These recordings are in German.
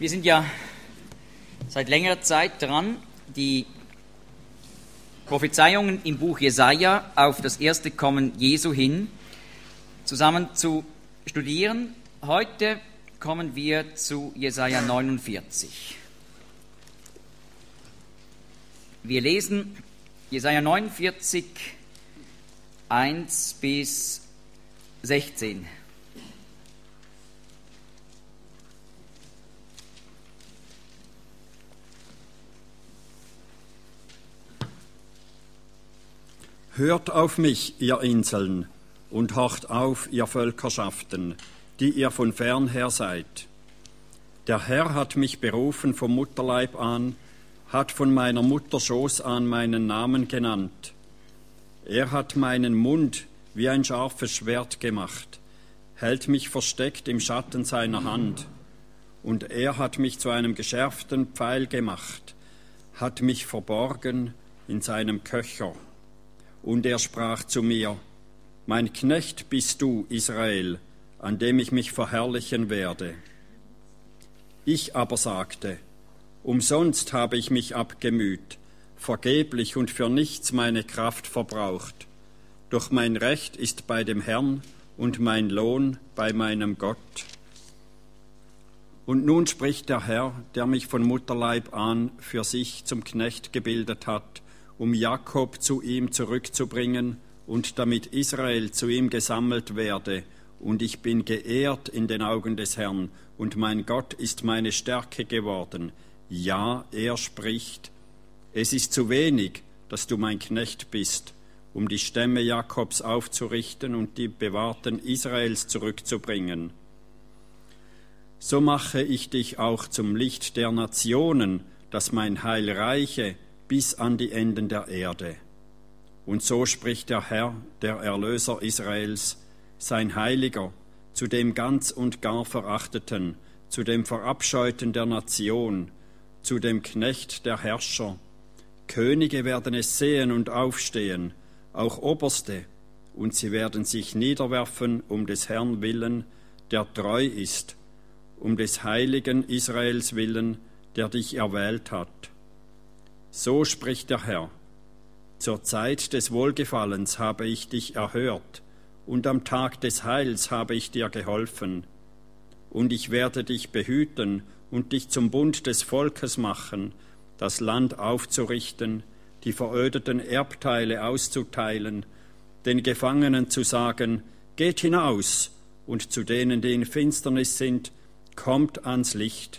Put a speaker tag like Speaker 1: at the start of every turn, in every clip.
Speaker 1: Wir sind ja seit längerer Zeit dran, die Prophezeiungen im Buch Jesaja auf das erste Kommen Jesu hin zusammen zu studieren. Heute kommen wir zu Jesaja 49. Wir lesen Jesaja 49, 1 bis 16.
Speaker 2: Hört auf mich, ihr Inseln, und horcht auf, ihr Völkerschaften, die ihr von fern her seid. Der Herr hat mich berufen vom Mutterleib an, hat von meiner Mutter Schoß an meinen Namen genannt. Er hat meinen Mund wie ein scharfes Schwert gemacht, hält mich versteckt im Schatten seiner Hand. Und er hat mich zu einem geschärften Pfeil gemacht, hat mich verborgen in seinem Köcher. Und er sprach zu mir: Mein Knecht bist du, Israel, an dem ich mich verherrlichen werde. Ich aber sagte: Umsonst habe ich mich abgemüht, vergeblich und für nichts meine Kraft verbraucht. Doch mein Recht ist bei dem Herrn und mein Lohn bei meinem Gott. Und nun spricht der Herr, der mich von Mutterleib an für sich zum Knecht gebildet hat, um Jakob zu ihm zurückzubringen und damit Israel zu ihm gesammelt werde. Und ich bin geehrt in den Augen des Herrn, und mein Gott ist meine Stärke geworden. Ja, er spricht: Es ist zu wenig, dass du mein Knecht bist, um die Stämme Jakobs aufzurichten und die Bewahrten Israels zurückzubringen. So mache ich dich auch zum Licht der Nationen, dass mein Heil reiche bis an die Enden der Erde. Und so spricht der Herr, der Erlöser Israels, sein Heiliger, zu dem ganz und gar Verachteten, zu dem Verabscheuten der Nation, zu dem Knecht der Herrscher. Könige werden es sehen und aufstehen, auch Oberste, und sie werden sich niederwerfen um des Herrn willen, der treu ist, um des heiligen Israels willen, der dich erwählt hat. So spricht der Herr: Zur Zeit des Wohlgefallens habe ich dich erhört, und am Tag des Heils habe ich dir geholfen. Und ich werde dich behüten und dich zum Bund des Volkes machen, das Land aufzurichten, die verödeten Erbteile auszuteilen, den Gefangenen zu sagen: Geht hinaus, und zu denen, die in Finsternis sind, kommt ans Licht.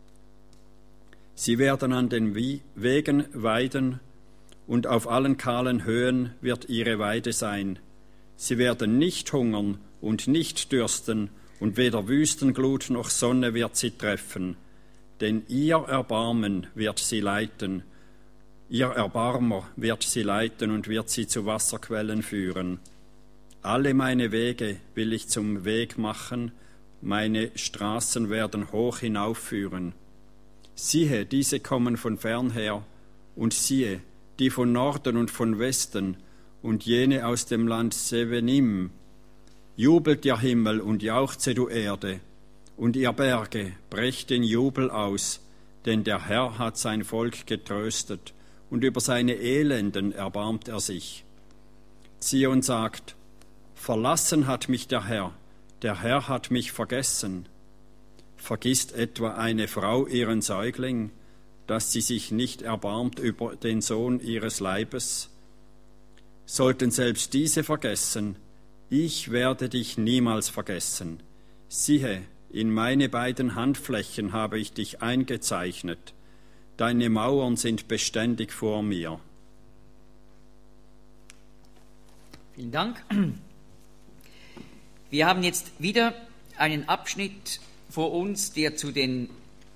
Speaker 2: Sie werden an den Wegen weiden, und auf allen kahlen Höhen wird ihre Weide sein. Sie werden nicht hungern und nicht dürsten, und weder Wüstenglut noch Sonne wird sie treffen. Denn ihr Erbarmen wird sie leiten, ihr Erbarmer wird sie leiten und wird sie zu Wasserquellen führen. Alle meine Wege will ich zum Weg machen, meine Straßen werden hoch hinaufführen. Siehe, diese kommen von fern her, und siehe, die von Norden und von Westen, und jene aus dem Land Sevenim. Jubelt ihr Himmel und jauchze, du Erde, und ihr Berge, brecht in Jubel aus, denn der Herr hat sein Volk getröstet, und über seine Elenden erbarmt er sich. Zion sagt: Verlassen hat mich der Herr hat mich vergessen. Vergisst etwa eine Frau ihren Säugling, dass sie sich nicht erbarmt über den Sohn ihres Leibes? Sollten selbst diese vergessen, ich werde dich niemals vergessen. Siehe, in meine beiden Handflächen habe ich dich eingezeichnet. Deine Mauern sind beständig vor mir.
Speaker 1: Vielen Dank. Wir haben jetzt wieder einen Abschnitt vor uns, der zu den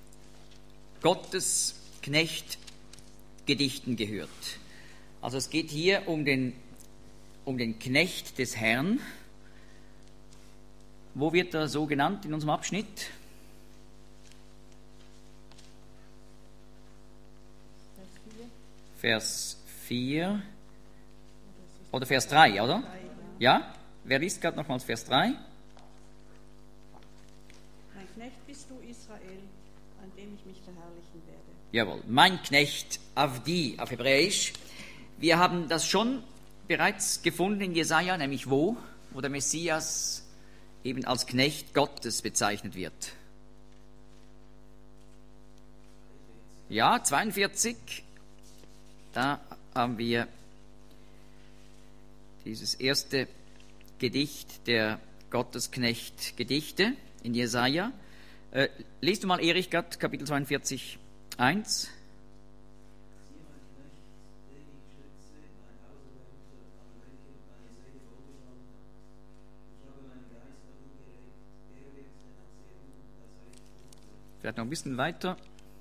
Speaker 1: Gottesknecht-Gedichten gehört. Also es geht hier um den Knecht des Herrn. Wo wird er so genannt in unserem Abschnitt? Vers 4 oder Vers 3, oder? Ja? Wer liest gerade nochmals Vers 3?
Speaker 3: Mein Knecht bist du, Israel, an dem ich mich verherrlichen werde.
Speaker 1: Jawohl, mein Knecht Avdi auf Hebräisch. Wir haben das schon bereits gefunden in Jesaja, nämlich wo der Messias eben als Knecht Gottes bezeichnet wird. Ja, 42, da haben wir dieses erste Gedicht der Gottesknecht-Gedichte in Jesaja. Liest du mal, Erich, Kapitel 42, 1. Vielleicht noch ein bisschen weiter.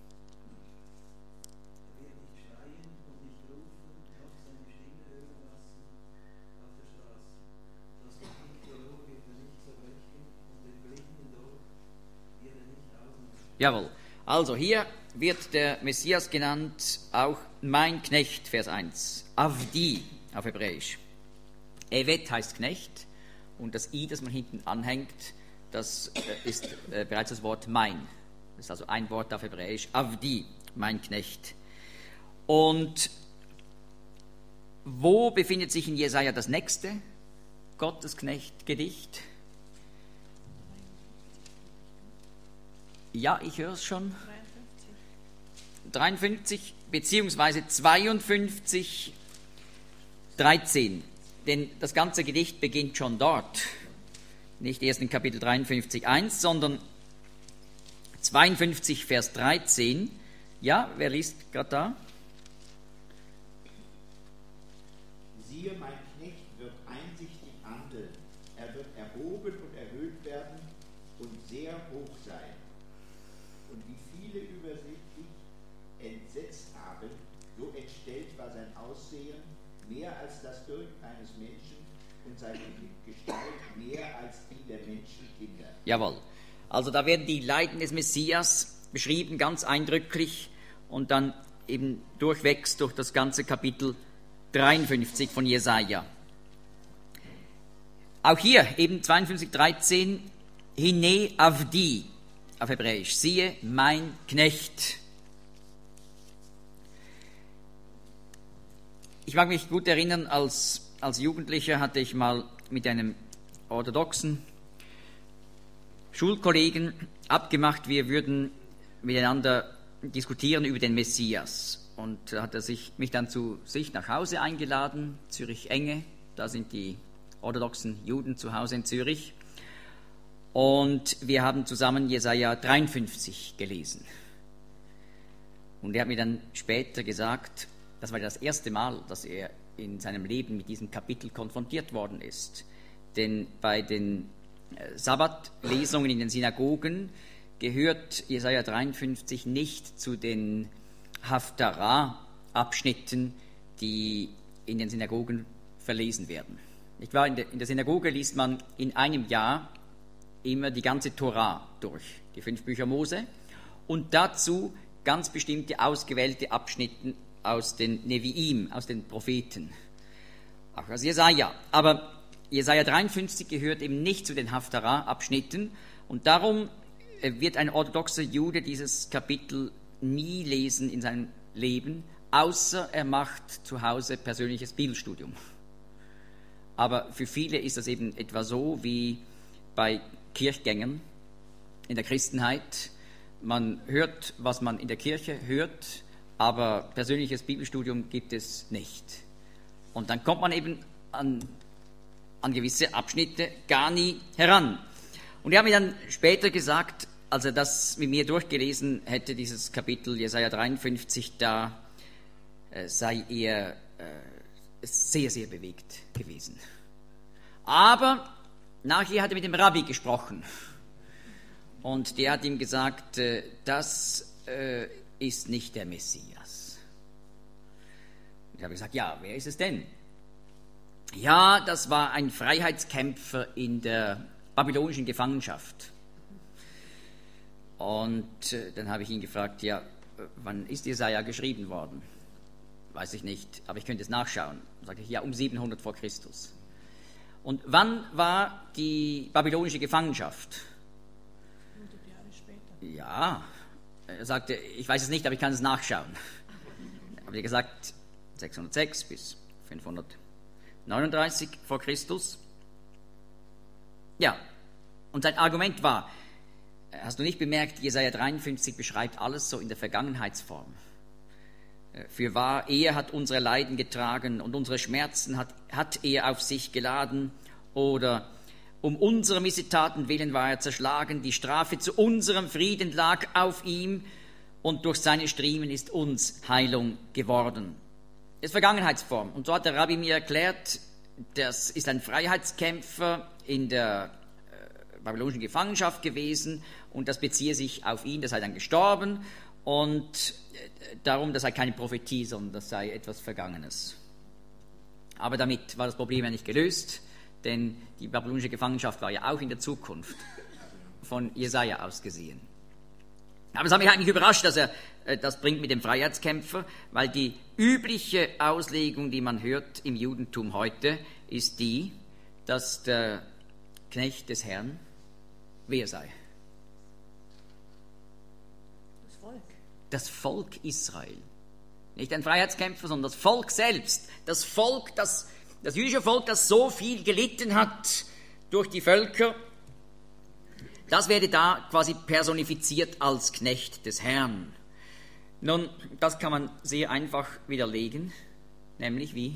Speaker 1: Jawohl. Also hier wird der Messias genannt, auch mein Knecht, Vers 1. Avdi auf Hebräisch. Evet heißt Knecht und das I, das man hinten anhängt, das ist bereits das Wort mein. Das ist also ein Wort auf Hebräisch. Avdi, mein Knecht. Und wo befindet sich in Jesaja das nächste Gottesknecht-Gedicht? Ja, ich höre es schon. 53 beziehungsweise 52, 13. Denn das ganze Gedicht beginnt schon dort. Nicht erst in Kapitel 53, 1, sondern 52, Vers 13. Ja, wer liest gerade da?
Speaker 4: Siehe, mein Knecht wird einsichtig handeln. Er wird erhoben und erhöht werden und sehr hoch sein. Und wie viele über sich entsetzt haben, so entstellt war sein Aussehen, mehr als das irgendeines Menschen und seine Gestalt mehr als die der Menschenkinder.
Speaker 1: Jawohl. Also da werden die Leiden des Messias beschrieben, ganz eindrücklich, und dann eben durchwegs durch das ganze Kapitel 53 von Jesaja. Auch hier eben 52, 13, Hine Avdi auf Hebräisch, siehe, mein Knecht. Ich mag mich gut erinnern, als Jugendlicher hatte ich mal mit einem orthodoxen Schulkollegen abgemacht, wir würden miteinander diskutieren über den Messias. Und da hat er mich dann zu sich nach Hause eingeladen, Zürich-Enge, da sind die orthodoxen Juden zu Hause in Zürich. Und wir haben zusammen Jesaja 53 gelesen. Und er hat mir dann später gesagt, das war das erste Mal, dass er in seinem Leben mit diesem Kapitel konfrontiert worden ist. Denn bei den Sabbatlesungen in den Synagogen gehört Jesaja 53 nicht zu den Haftarah-Abschnitten, die in den Synagogen verlesen werden. Nicht wahr? In der Synagoge liest man in einem Jahr immer die ganze Torah durch, die 5 Bücher Mose, und dazu ganz bestimmte ausgewählte Abschnitte aus den Neviim, aus den Propheten, auch aus Jesaja. Aber Jesaja 53 gehört eben nicht zu den Haftarah-Abschnitten, und darum wird ein orthodoxer Jude dieses Kapitel nie lesen in seinem Leben, außer er macht zu Hause persönliches Bibelstudium. Aber für viele ist das eben etwa so wie bei Kirchgängern in der Christenheit. Man hört, was man in der Kirche hört, aber persönliches Bibelstudium gibt es nicht. Und dann kommt man eben an gewisse Abschnitte gar nie heran. Und er hat mir dann später gesagt, als er das mit mir durchgelesen hätte, dieses Kapitel Jesaja 53, da sei er sehr, sehr bewegt gewesen. Aber nachher hat er mit dem Rabbi gesprochen. Und der hat ihm gesagt, das ist nicht der Messias. Ich habe gesagt, ja, wer ist es denn? Ja, das war ein Freiheitskämpfer in der babylonischen Gefangenschaft. Und dann habe ich ihn gefragt, ja, wann ist Jesaja geschrieben worden? Weiß ich nicht, aber ich könnte es nachschauen. Dann sagte ich, ja, um 700 vor Christus. Und wann war die babylonische Gefangenschaft?
Speaker 3: 100 Jahre später.
Speaker 1: Ja, Er sagte, ich weiß es nicht, aber ich kann es nachschauen. Aber wie gesagt, 606 bis 539 vor Christus. Ja, und sein Argument war, hast du nicht bemerkt, Jesaja 53 beschreibt alles so in der Vergangenheitsform. Fürwahr, er hat unsere Leiden getragen und unsere Schmerzen hat er auf sich geladen. Oder um unsere Missetaten willen war er zerschlagen, die Strafe zu unserem Frieden lag auf ihm und durch seine Striemen ist uns Heilung geworden. Das ist Vergangenheitsform. Und so hat der Rabbi mir erklärt, das ist ein Freiheitskämpfer in der babylonischen Gefangenschaft gewesen und das beziehe sich auf ihn, das sei dann gestorben und darum, das sei keine Prophetie, sondern das sei etwas Vergangenes. Aber damit war das Problem ja nicht gelöst, denn die babylonische Gefangenschaft war ja auch in der Zukunft von Jesaja aus gesehen. Aber es hat mich eigentlich überrascht, dass er das bringt mit dem Freiheitskämpfer, weil die übliche Auslegung, die man hört im Judentum heute, ist die, dass der Knecht des Herrn wer sei?
Speaker 3: Das Volk.
Speaker 1: Das Volk Israel. Nicht ein Freiheitskämpfer, sondern das Volk selbst. Das Volk, das jüdische Volk, das so viel gelitten hat durch die Völker, das werde da quasi personifiziert als Knecht des Herrn. Nun, das kann man sehr einfach widerlegen, nämlich wie?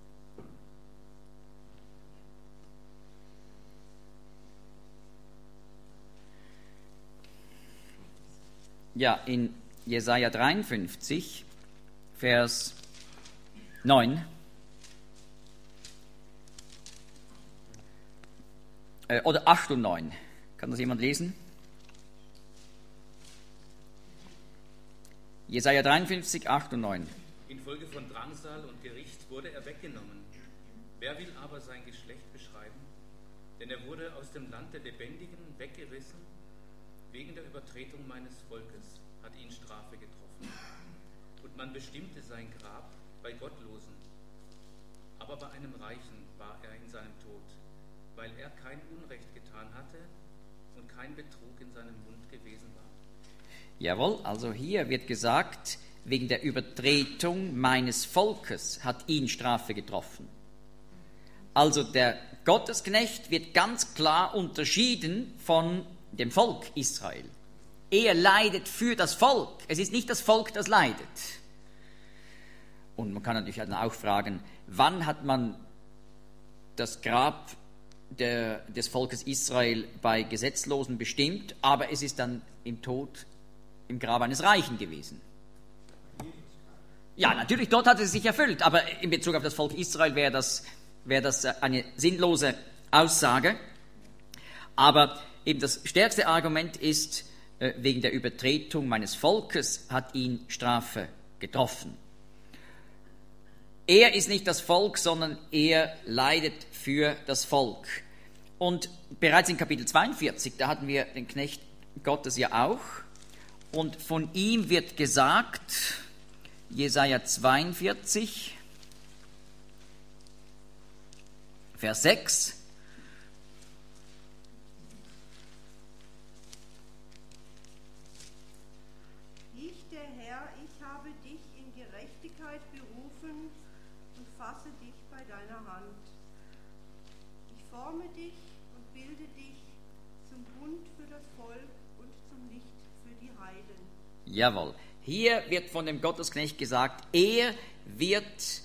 Speaker 1: Ja, in Jesaja 53, Vers 9. Oder 8 und 9. Kann das jemand lesen? Jesaja 53, 8 und 9.
Speaker 5: Infolge von Drangsal und Gericht wurde er weggenommen. Wer will aber sein Geschlecht beschreiben? Denn er wurde aus dem Land der Lebendigen weggerissen. Wegen der Übertretung meines Volkes hat ihn Strafe getroffen. Und man bestimmte sein Grab bei Gottlosen. Aber bei einem Reichen war er in seinem Tod, weil er kein Unrecht getan hatte und kein Betrug in seinem Mund gewesen war.
Speaker 1: Jawohl, also hier wird gesagt, wegen der Übertretung meines Volkes hat ihn Strafe getroffen. Also der Gottesknecht wird ganz klar unterschieden von dem Volk Israel. Er leidet für das Volk. Es ist nicht das Volk, das leidet. Und man kann natürlich dann auch fragen, wann hat man das Grab des Volkes Israel bei Gesetzlosen bestimmt, aber es ist dann im Tod im Grab eines Reichen gewesen. Ja, natürlich, dort hat es sich erfüllt, aber in Bezug auf das Volk Israel wäre das eine sinnlose Aussage. Aber eben das stärkste Argument ist, wegen der Übertretung meines Volkes hat ihn Strafe getroffen. Er ist nicht das Volk, sondern er leidet für das Volk. Und bereits in Kapitel 42, da hatten wir den Knecht Gottes ja auch, und von ihm wird gesagt, Jesaja 42, Vers 6,
Speaker 3: Ich, der Herr, ich habe dich in Gerechtigkeit berufen und fasse dich bei deiner Hand. Ich forme dich und bilde dich zum Bund für das Volk und zum Licht für die Heiden.
Speaker 1: Jawohl. Hier wird von dem Gottesknecht gesagt, er wird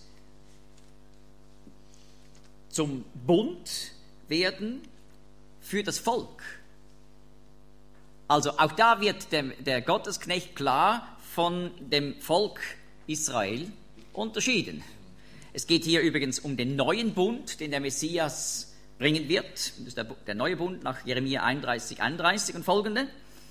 Speaker 1: zum Bund werden für das Volk. Also auch da wird der Gottesknecht klar von dem Volk Israel unterschieden. Es geht hier übrigens um den neuen Bund, den der Messias bringen wird. Das ist der neue Bund nach Jeremia 31 und folgende.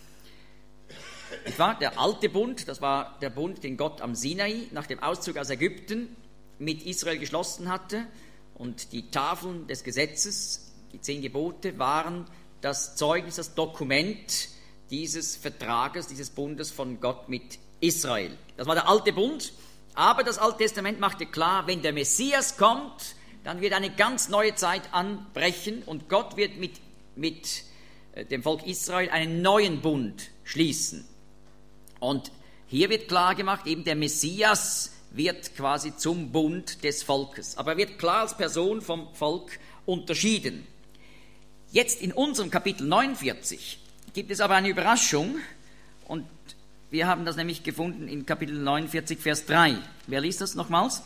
Speaker 1: Der alte Bund, das war der Bund, den Gott am Sinai nach dem Auszug aus Ägypten mit Israel geschlossen hatte. Und die Tafeln des Gesetzes, die 10 Gebote, waren das Zeugnis, das Dokument dieses Vertrages, dieses Bundes von Gott mit Israel. Das war der alte Bund. Aber das Alte Testament machte klar, wenn der Messias kommt, dann wird eine ganz neue Zeit anbrechen und Gott wird mit dem Volk Israel einen neuen Bund schließen. Und hier wird klar gemacht, eben der Messias wird quasi zum Bund des Volkes. Aber er wird klar als Person vom Volk unterschieden. Jetzt in unserem Kapitel 49 gibt es aber eine Überraschung. Und wir haben das nämlich gefunden in Kapitel 49, Vers 3. Wer liest das nochmals?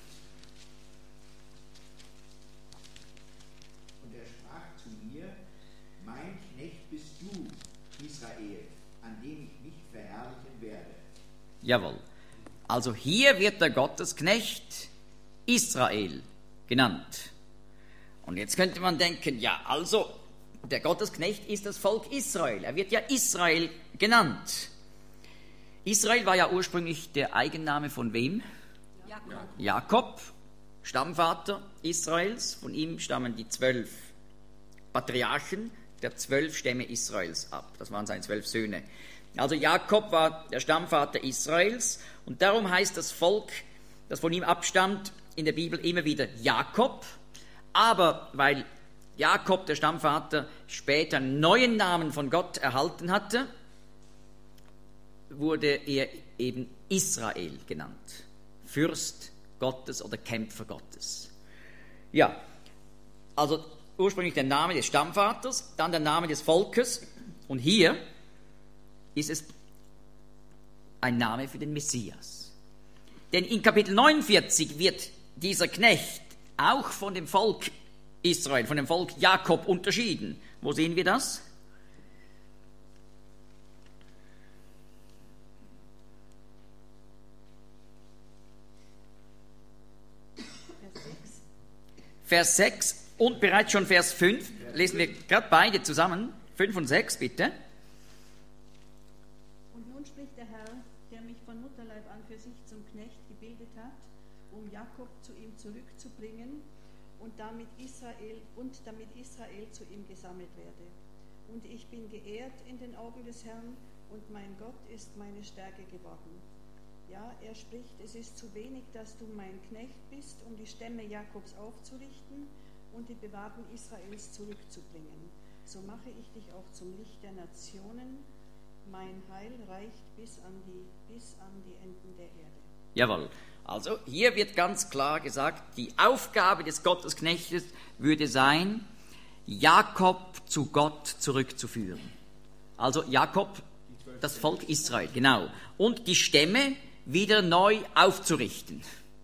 Speaker 4: Und er sprach zu mir, mein Knecht bist du, Israel, an dem ich mich verherrlichen werde.
Speaker 1: Jawohl. Also hier wird der Gottesknecht Israel genannt. Und jetzt könnte man denken, ja, also der Gottesknecht ist das Volk Israel. Er wird ja Israel genannt. Israel war ja ursprünglich der Eigenname von wem? Jakob, Stammvater Israels. Von ihm stammen die 12 Patriarchen der 12 Stämme Israels ab. Das waren seine 12 Söhne. Also Jakob war der Stammvater Israels und darum heißt das Volk, das von ihm abstammt, in der Bibel immer wieder Jakob. Aber weil Jakob, der Stammvater, später einen neuen Namen von Gott erhalten hatte, wurde er eben Israel genannt. Fürst Gottes oder Kämpfer Gottes. Ja, also ursprünglich der Name des Stammvaters, dann der Name des Volkes und hier ist es ein Name für den Messias. Denn in Kapitel 49 wird dieser Knecht auch von dem Volk Israel, von dem Volk Jakob unterschieden. Wo sehen wir das? Vers 6 und bereits schon Vers 5. Lesen wir gerade beide zusammen. 5 und 6, bitte.
Speaker 6: Und nun spricht der Herr, der mich von Mutterleib an für sich zum Knecht gebildet hat, um Jakob zu ihm zurückzubringen und damit Israel zu ihm gesammelt werde. Und ich bin geehrt in den Augen des Herrn und mein Gott ist meine Stärke geworden. Ja, er spricht, es ist zu wenig, dass du mein Knecht bist, um die Stämme Jakobs aufzurichten und die Bewahrten Israels zurückzubringen. So mache ich dich auch zum Licht der Nationen. Mein Heil reicht bis an die Enden der Erde.
Speaker 1: Jawohl. Also hier wird ganz klar gesagt, die Aufgabe des Gottesknechtes würde sein, Jakob zu Gott zurückzuführen. Also Jakob, das Volk Israel, genau. Und die Stämme wieder neu aufzurichten.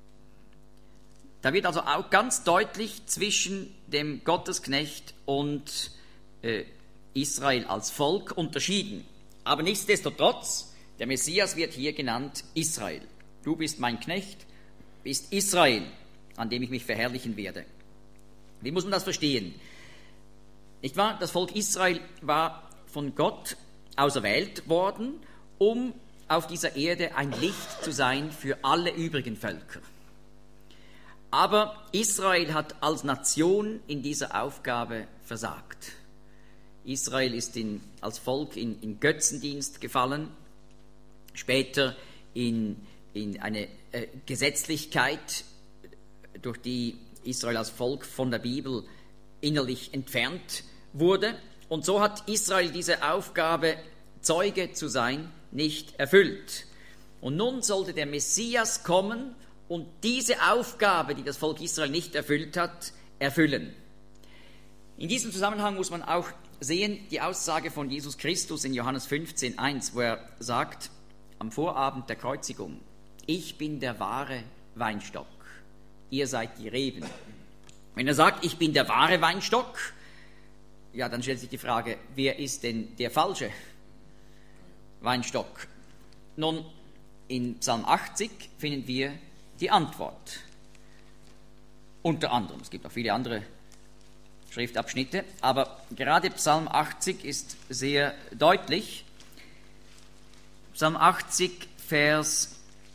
Speaker 1: Da wird also auch ganz deutlich zwischen dem Gottesknecht und Israel als Volk unterschieden. Aber nichtsdestotrotz, der Messias wird hier genannt Israel. Du bist mein Knecht, bist Israel, an dem ich mich verherrlichen werde. Wie muss man das verstehen? Nicht wahr? Das Volk Israel war von Gott auserwählt worden, um auf dieser Erde ein Licht zu sein für alle übrigen Völker. Aber Israel hat als Nation in dieser Aufgabe versagt. Israel ist als Volk in Götzendienst gefallen, später in eine Gesetzlichkeit, durch die Israel als Volk von der Bibel innerlich entfernt wurde. Und so hat Israel diese Aufgabe, Zeuge zu sein, nicht erfüllt. Und nun sollte der Messias kommen und diese Aufgabe, die das Volk Israel nicht erfüllt hat, erfüllen. In diesem Zusammenhang muss man auch sehen die Aussage von Jesus Christus in Johannes 15,1, wo er sagt, am Vorabend der Kreuzigung, ich bin der wahre Weinstock, ihr seid die Reben. Wenn er sagt, ich bin der wahre Weinstock, ja, dann stellt sich die Frage, wer ist denn der falsche Weinstock? Nun, in Psalm 80 finden wir die Antwort. Unter anderem, es gibt auch viele andere Schriftabschnitte, aber gerade Psalm 80 ist sehr deutlich. Psalm 80, Vers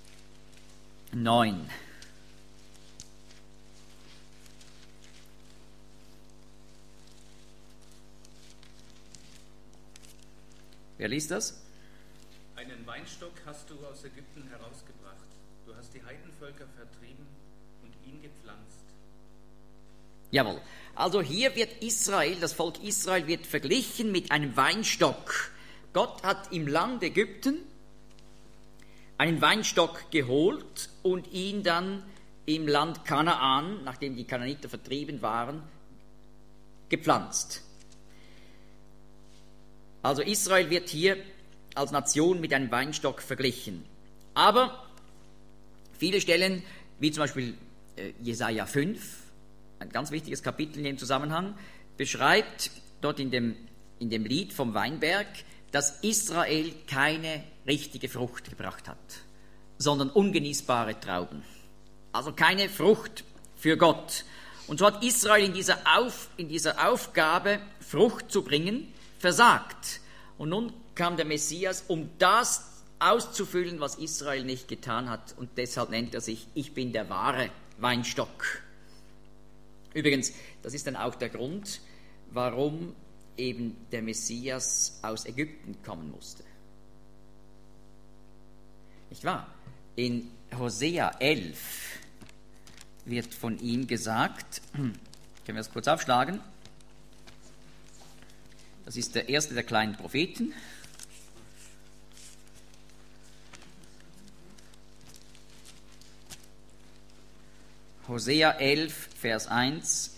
Speaker 1: 9. Wer liest das?
Speaker 5: Einen Weinstock hast du aus Ägypten herausgebracht. Du hast die Heidenvölker vertrieben und ihn gepflanzt.
Speaker 1: Jawohl. Also hier wird Israel, das Volk Israel wird verglichen mit einem Weinstock. Gott hat im Land Ägypten einen Weinstock geholt und ihn dann im Land Kanaan, nachdem die Kanaaniter vertrieben waren, gepflanzt. Also Israel wird hier als Nation mit einem Weinstock verglichen. Aber viele Stellen, wie zum Beispiel Jesaja 5, ein ganz wichtiges Kapitel in dem Zusammenhang, beschreibt dort in dem Lied vom Weinberg, dass Israel keine richtige Frucht gebracht hat, sondern ungenießbare Trauben. Also keine Frucht für Gott. Und so hat Israel in dieser Aufgabe, Frucht zu bringen, versagt. Und nun kam der Messias, um das auszufüllen, was Israel nicht getan hat. Und deshalb nennt er sich, ich bin der wahre Weinstock. Übrigens, das ist dann auch der Grund, warum eben der Messias aus Ägypten kommen musste. Nicht wahr? In Hosea 11 wird von ihm gesagt, können wir das kurz aufschlagen? Das ist der erste der kleinen Propheten. Hosea 11, Vers 1.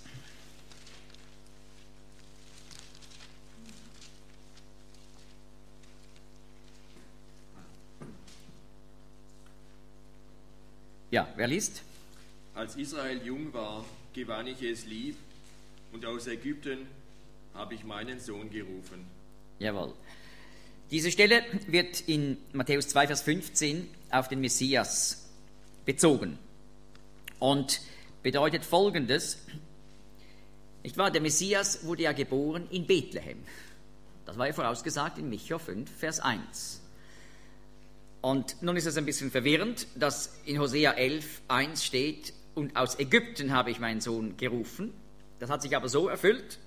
Speaker 1: Ja, wer liest?
Speaker 7: Als Israel jung war, gewann ich es lieb, und aus Ägypten habe ich meinen Sohn gerufen.
Speaker 1: Jawohl. Diese Stelle wird in Matthäus 2, Vers 15 auf den Messias bezogen und bedeutet Folgendes. Nicht wahr? Der Messias wurde ja geboren in Bethlehem. Das war ja vorausgesagt in Micha 5, Vers 1. Und nun ist es ein bisschen verwirrend, dass in Hosea 11, 1 steht, und aus Ägypten habe ich meinen Sohn gerufen. Das hat sich aber so erfüllt,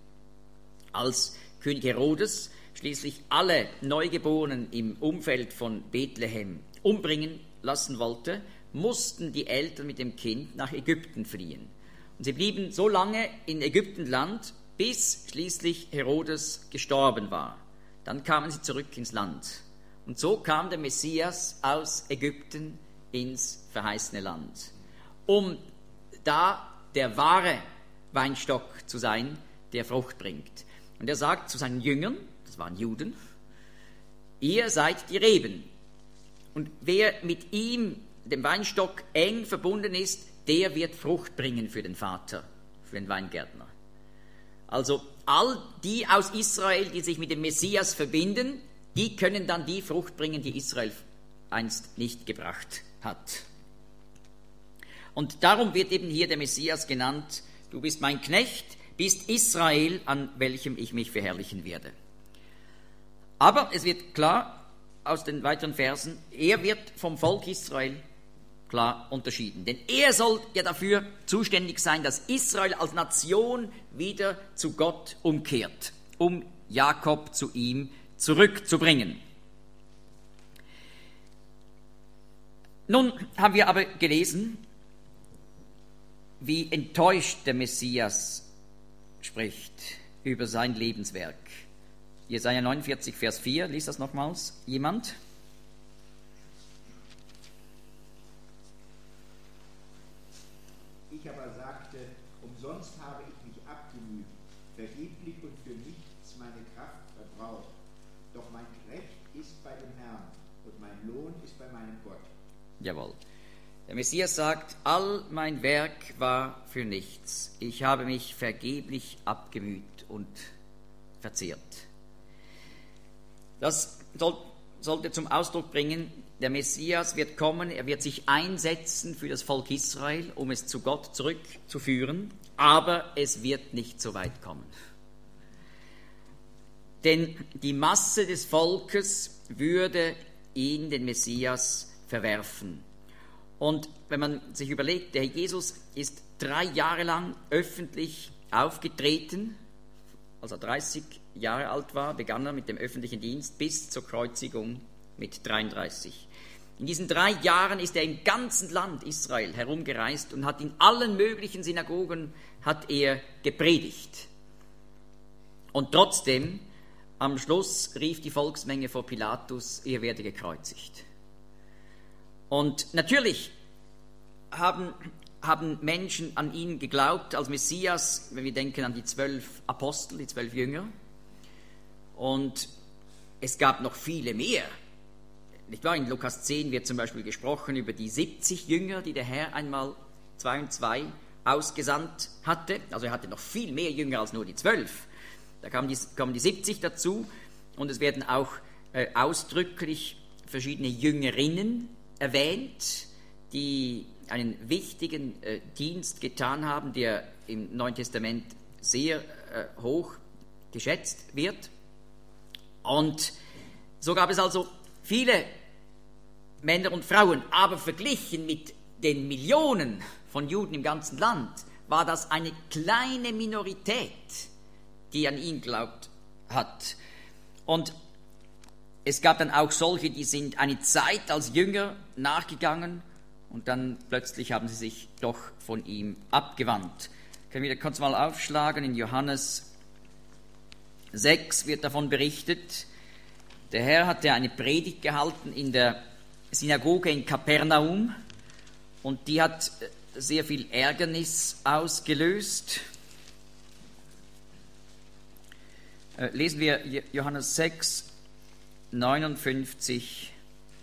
Speaker 1: als König Herodes schließlich alle Neugeborenen im Umfeld von Bethlehem umbringen lassen wollte, mussten die Eltern mit dem Kind nach Ägypten fliehen. Und sie blieben so lange in Ägyptenland, bis schließlich Herodes gestorben war. Dann kamen sie zurück ins Land. Und so kam der Messias aus Ägypten ins verheißene Land, um da der wahre Weinstock zu sein, der Frucht bringt. Und er sagt zu seinen Jüngern, das waren Juden, ihr seid die Reben. Und wer mit ihm, dem Weinstock, eng verbunden ist, der wird Frucht bringen für den Vater, für den Weingärtner. Also all die aus Israel, die sich mit dem Messias verbinden, die können dann die Frucht bringen, die Israel einst nicht gebracht hat. Und darum wird eben hier der Messias genannt, du bist mein Knecht, bist Israel, an welchem ich mich verherrlichen werde. Aber es wird klar aus den weiteren Versen, er wird vom Volk Israel klar unterschieden. Denn er soll ja dafür zuständig sein, dass Israel als Nation wieder zu Gott umkehrt, um Jakob zu ihm zurückzubringen. Nun haben wir aber gelesen, wie enttäuscht der Messias spricht über sein Lebenswerk. Jesaja 49, Vers 4, liest das nochmals jemand?
Speaker 4: Ich aber sagte, umsonst habe ich mich abgemüht, vergeblich und für nichts meine Kraft verbraucht. Doch mein Recht ist bei dem Herrn und mein Lohn ist bei meinem Gott.
Speaker 1: Jawohl. Der Messias sagt, all mein Werk war für nichts. Ich habe mich vergeblich abgemüht und verzehrt. Das sollte zum Ausdruck bringen, der Messias wird kommen, er wird sich einsetzen für das Volk Israel, um es zu Gott zurückzuführen, aber es wird nicht so weit kommen. Denn die Masse des Volkes würde ihn, den Messias, verwerfen. Und wenn man sich überlegt, der Herr Jesus ist 3 Jahre lang öffentlich aufgetreten, als er 30 Jahre alt war, begann er mit dem öffentlichen Dienst bis zur Kreuzigung mit 33. In diesen 3 Jahren ist er im ganzen Land Israel herumgereist und hat in allen möglichen Synagogen hat er gepredigt. Und trotzdem, am Schluss rief die Volksmenge vor Pilatus, er werde gekreuzigt. Und natürlich haben Menschen an ihn geglaubt als Messias, wenn wir denken an die 12 Apostel, die 12 Jünger. Und es gab noch viele mehr. Nicht wahr? In Lukas 10 wird zum Beispiel gesprochen über die 70 Jünger, die der Herr einmal 2 und 2 ausgesandt hatte. Also er hatte noch viel mehr Jünger als nur die 12. Da kamen die 70 dazu und es werden auch ausdrücklich verschiedene Jüngerinnen erwähnt, die einen wichtigen Dienst getan haben, der im Neuen Testament sehr hoch geschätzt wird. Und so gab es also viele Männer und Frauen, aber verglichen mit den Millionen von Juden im ganzen Land war das eine kleine Minorität, die an ihn geglaubt hat. Und es gab dann auch solche, die sind eine Zeit als Jünger nachgegangen und dann plötzlich haben sie sich doch von ihm abgewandt. Können wir kurz mal aufschlagen, in Johannes 6 wird davon berichtet, der Herr hatte eine Predigt gehalten in der Synagoge in Kapernaum und die hat sehr viel Ärgernis ausgelöst. Lesen wir Johannes 6, 59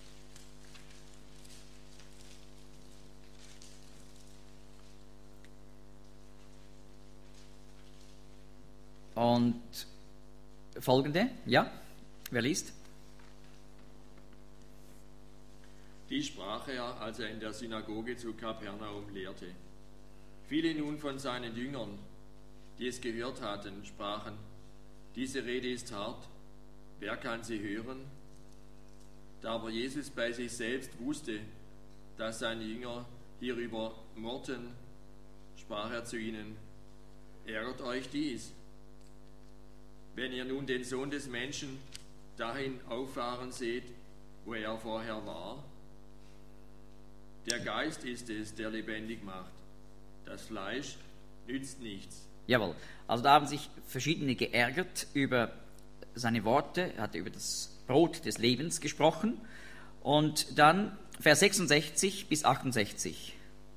Speaker 1: und folgende. Ja, wer liest?
Speaker 7: Dies sprach er, als er in der Synagoge zu Kapernaum lehrte. Viele nun von seinen Jüngern, die es gehört hatten, sprachen, diese Rede ist hart, wer kann sie hören? Da aber Jesus bei sich selbst wusste, dass seine Jünger hierüber murrten, sprach er zu ihnen, ärgert euch dies. Wenn ihr nun den Sohn des Menschen dahin auffahren seht, wo er vorher war, der Geist ist es, der lebendig macht. Das Fleisch nützt nichts.
Speaker 1: Jawohl, also da haben sich verschiedene geärgert über seine Worte. Er hatte über das Brot des Lebens gesprochen. Und dann Vers 66 bis 68.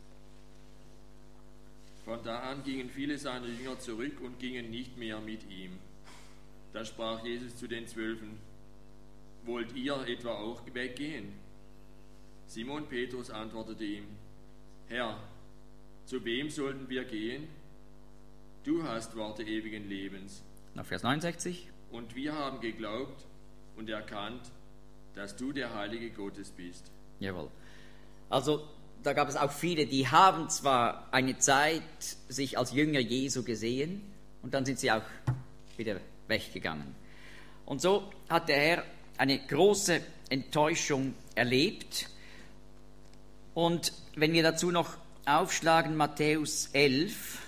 Speaker 7: Von da an gingen viele seiner Jünger zurück und gingen nicht mehr mit ihm. Da sprach Jesus zu den 12, wollt ihr etwa auch weggehen? Simon Petrus antwortete ihm, Herr, zu wem sollten wir gehen? Du hast Worte ewigen Lebens.
Speaker 1: Nach Vers 69.
Speaker 7: Und wir haben geglaubt und erkannt, dass du der Heilige Gottes bist.
Speaker 1: Jawohl. Also da gab es auch viele, die haben zwar eine Zeit sich als Jünger Jesu gesehen und dann sind sie auch wieder weggegangen. Und so hat der Herr eine große Enttäuschung erlebt. Und wenn wir dazu noch aufschlagen, Matthäus 11,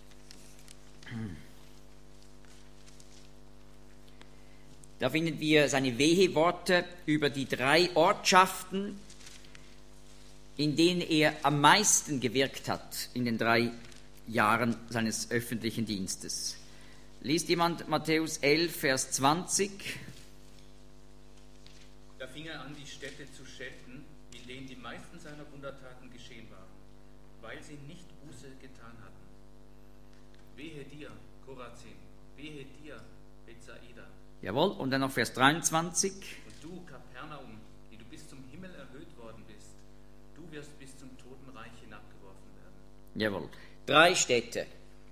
Speaker 1: da finden wir seine Weheworte über die 3 Ortschaften, in denen er am meisten gewirkt hat in den 3 Jahren seines öffentlichen Dienstes. Liest jemand Matthäus 11, Vers 20?
Speaker 5: Da fing er an, die Städte zu schelten, in denen die meisten seiner Wundertaten geschehen waren, weil sie nicht Buße getan hatten. Wehe dir, Korazin, wehe dir, Bethsaida.
Speaker 1: Jawohl, und dann noch Vers 23.
Speaker 5: Und du, Kapernaum, die du bis zum Himmel erhöht worden bist, du wirst bis zum Totenreich hinabgeworfen werden.
Speaker 1: Jawohl, 3 Städte.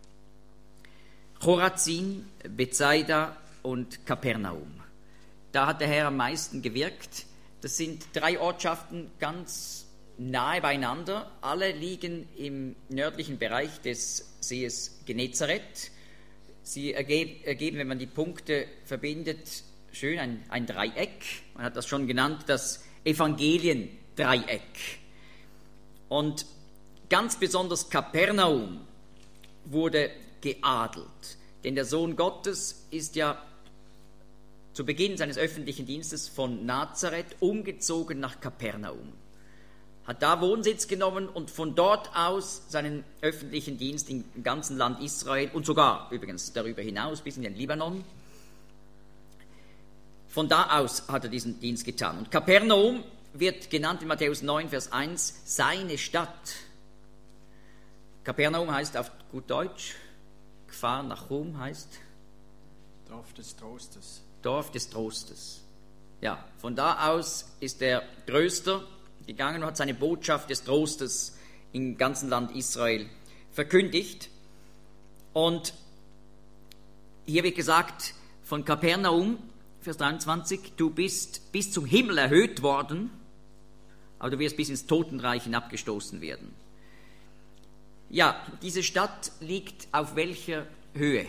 Speaker 1: Chorazin, Bethsaida und Kapernaum. Da hat der Herr am meisten gewirkt. Das sind 3 Ortschaften ganz nahe beieinander. Alle liegen im nördlichen Bereich des Sees Genezareth. Sie ergeben, wenn man die Punkte verbindet, schön ein Dreieck. Man hat das schon genannt, das Evangeliendreieck. Und ganz besonders Kapernaum wurde geadelt. Denn der Sohn Gottes ist ja zu Beginn seines öffentlichen Dienstes von Nazareth umgezogen nach Kapernaum. Hat da Wohnsitz genommen und von dort aus seinen öffentlichen Dienst im ganzen Land Israel und sogar übrigens darüber hinaus bis in den Libanon. Von da aus hat er diesen Dienst getan. Und Kapernaum wird genannt in Matthäus 9, Vers 1, seine Stadt. Kapernaum heißt auf gut Deutsch, Kfar Nachum heißt
Speaker 2: Dorf des Trostes.
Speaker 1: Dorf des Trostes. Ja, von da aus ist er Tröster gegangen und hat seine Botschaft des Trostes im ganzen Land Israel verkündigt. Und hier wird gesagt von Kapernaum, Vers 23, du bist bis zum Himmel erhöht worden, aber du wirst bis ins Totenreich hinabgestoßen werden. Ja, diese Stadt liegt auf welcher Höhe?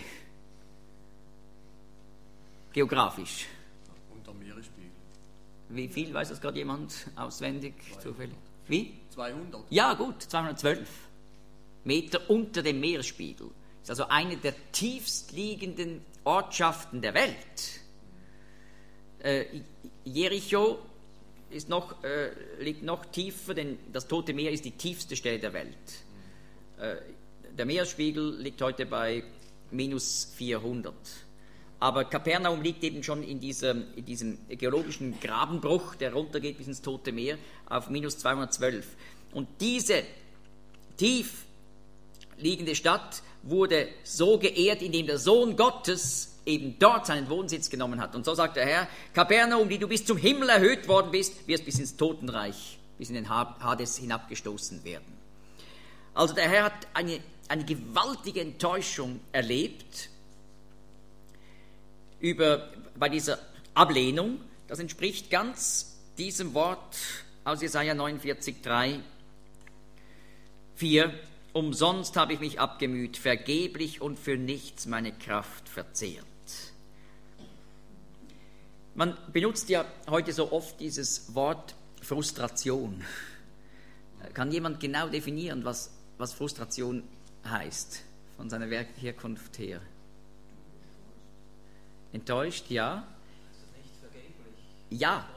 Speaker 1: Geografisch.
Speaker 7: Unter Meeresspiegel.
Speaker 1: Wie viel, weiß das gerade jemand auswendig? Zufällig? Wie?
Speaker 7: 200.
Speaker 1: Ja, gut, 212 Meter unter dem Meeresspiegel. Das ist also eine der tiefst liegenden Ortschaften der Welt. Jericho ist liegt noch tiefer, denn das Tote Meer ist die tiefste Stelle der Welt. Der Meeresspiegel liegt heute bei minus 400. Aber Kapernaum liegt eben schon in diesem geologischen Grabenbruch, der runtergeht bis ins Tote Meer, auf minus 212. Und diese tief liegende Stadt wurde so geehrt, indem der Sohn Gottes eben dort seinen Wohnsitz genommen hat. Und so sagt der Herr, Kapernaum, die du bis zum Himmel erhöht worden bist, wirst bis ins Totenreich, bis in den Hades hinabgestoßen werden. Also der Herr hat eine gewaltige Enttäuschung erlebt bei dieser Ablehnung. Das entspricht ganz diesem Wort aus Jesaja 49, 3, 4. Umsonst habe ich mich abgemüht, vergeblich und für nichts meine Kraft verzehrt. Man benutzt ja heute so oft dieses Wort Frustration. Kann jemand genau definieren, was Frustration heißt, von seiner Herkunft her? Enttäuscht, ja? Ja.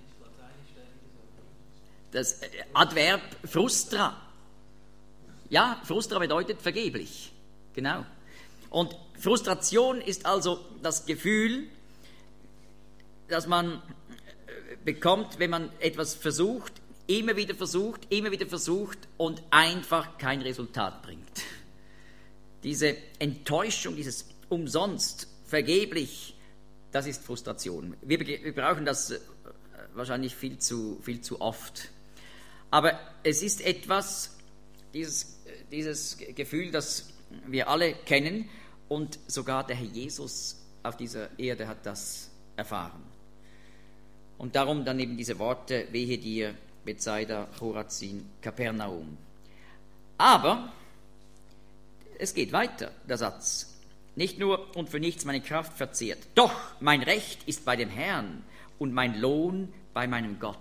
Speaker 1: Das Adverb frustra. Ja, frustra bedeutet vergeblich. Genau. Und Frustration ist also das Gefühl, das man bekommt, wenn man etwas versucht, immer wieder versucht und einfach kein Resultat bringt. Diese Enttäuschung, dieses umsonst, vergeblich, das ist Frustration. Wir brauchen das wahrscheinlich viel zu oft. Aber es ist etwas, dieses Gefühl, das wir alle kennen, und sogar der Herr Jesus auf dieser Erde hat das erfahren. Und darum dann eben diese Worte, wehe dir, Bethsaida, Chorazin, Kapernaum. Aber es geht weiter, der Satz. Nicht nur und für nichts meine Kraft verzehrt, doch mein Recht ist bei dem Herrn und mein Lohn bei meinem Gott.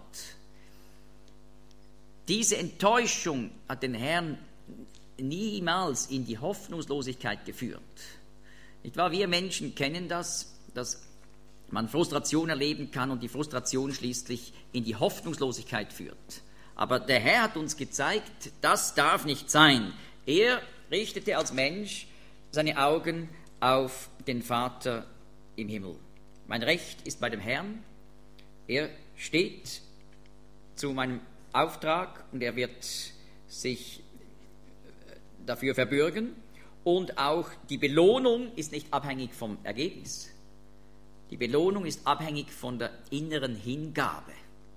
Speaker 1: Diese Enttäuschung hat den Herrn niemals in die Hoffnungslosigkeit geführt. Nicht wahr? Wir Menschen kennen das, dass man Frustration erleben kann und die Frustration schließlich in die Hoffnungslosigkeit führt. Aber der Herr hat uns gezeigt, das darf nicht sein. Er richtete als Mensch seine Augen auf den Vater im Himmel. Mein Recht ist bei dem Herrn. Er steht zu meinem Auftrag und er wird sich dafür verbürgen. Und auch die Belohnung ist nicht abhängig vom Ergebnis. Die Belohnung ist abhängig von der inneren Hingabe.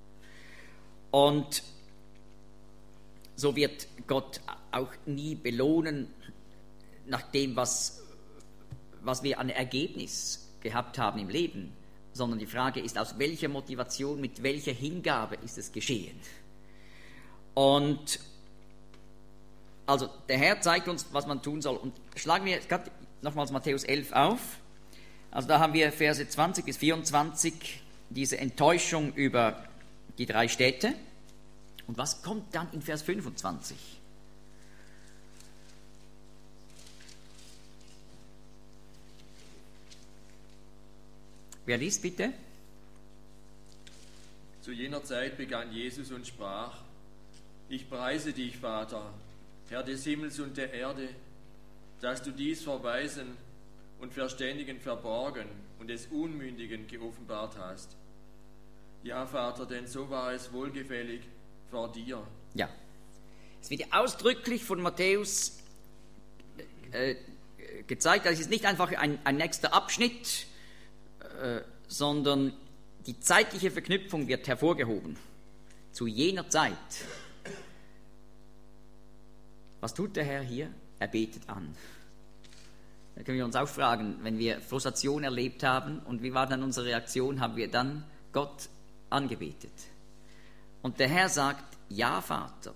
Speaker 1: Und so wird Gott auch nie belohnen nach dem, was wir an Ergebnis gehabt haben im Leben, sondern die Frage ist, aus welcher Motivation, mit welcher Hingabe ist es geschehen. Und also der Herr zeigt uns, was man tun soll. Und schlagen wir gerade nochmals Matthäus 11 auf. Also da haben wir Verse 20 bis 24, diese Enttäuschung über die 3 Städte. Und was kommt dann in Vers 25? Wer liest bitte?
Speaker 7: Zu jener Zeit begann Jesus und sprach: Ich preise dich, Vater, Herr des Himmels und der Erde, dass du dies vor Weisen und Verständigen verborgen und des Unmündigen geoffenbart hast. Ja, Vater, denn so war es wohlgefällig vor dir.
Speaker 1: Ja, es wird ausdrücklich von Matthäus gezeigt, das ist nicht einfach ein nächster Abschnitt, sondern die zeitliche Verknüpfung wird hervorgehoben. Zu jener Zeit. Was tut der Herr hier? Er betet an. Da können wir uns auch fragen, wenn wir Frustration erlebt haben, und wie war dann unsere Reaktion? Haben wir dann Gott angebetet? Und der Herr sagt, ja, Vater.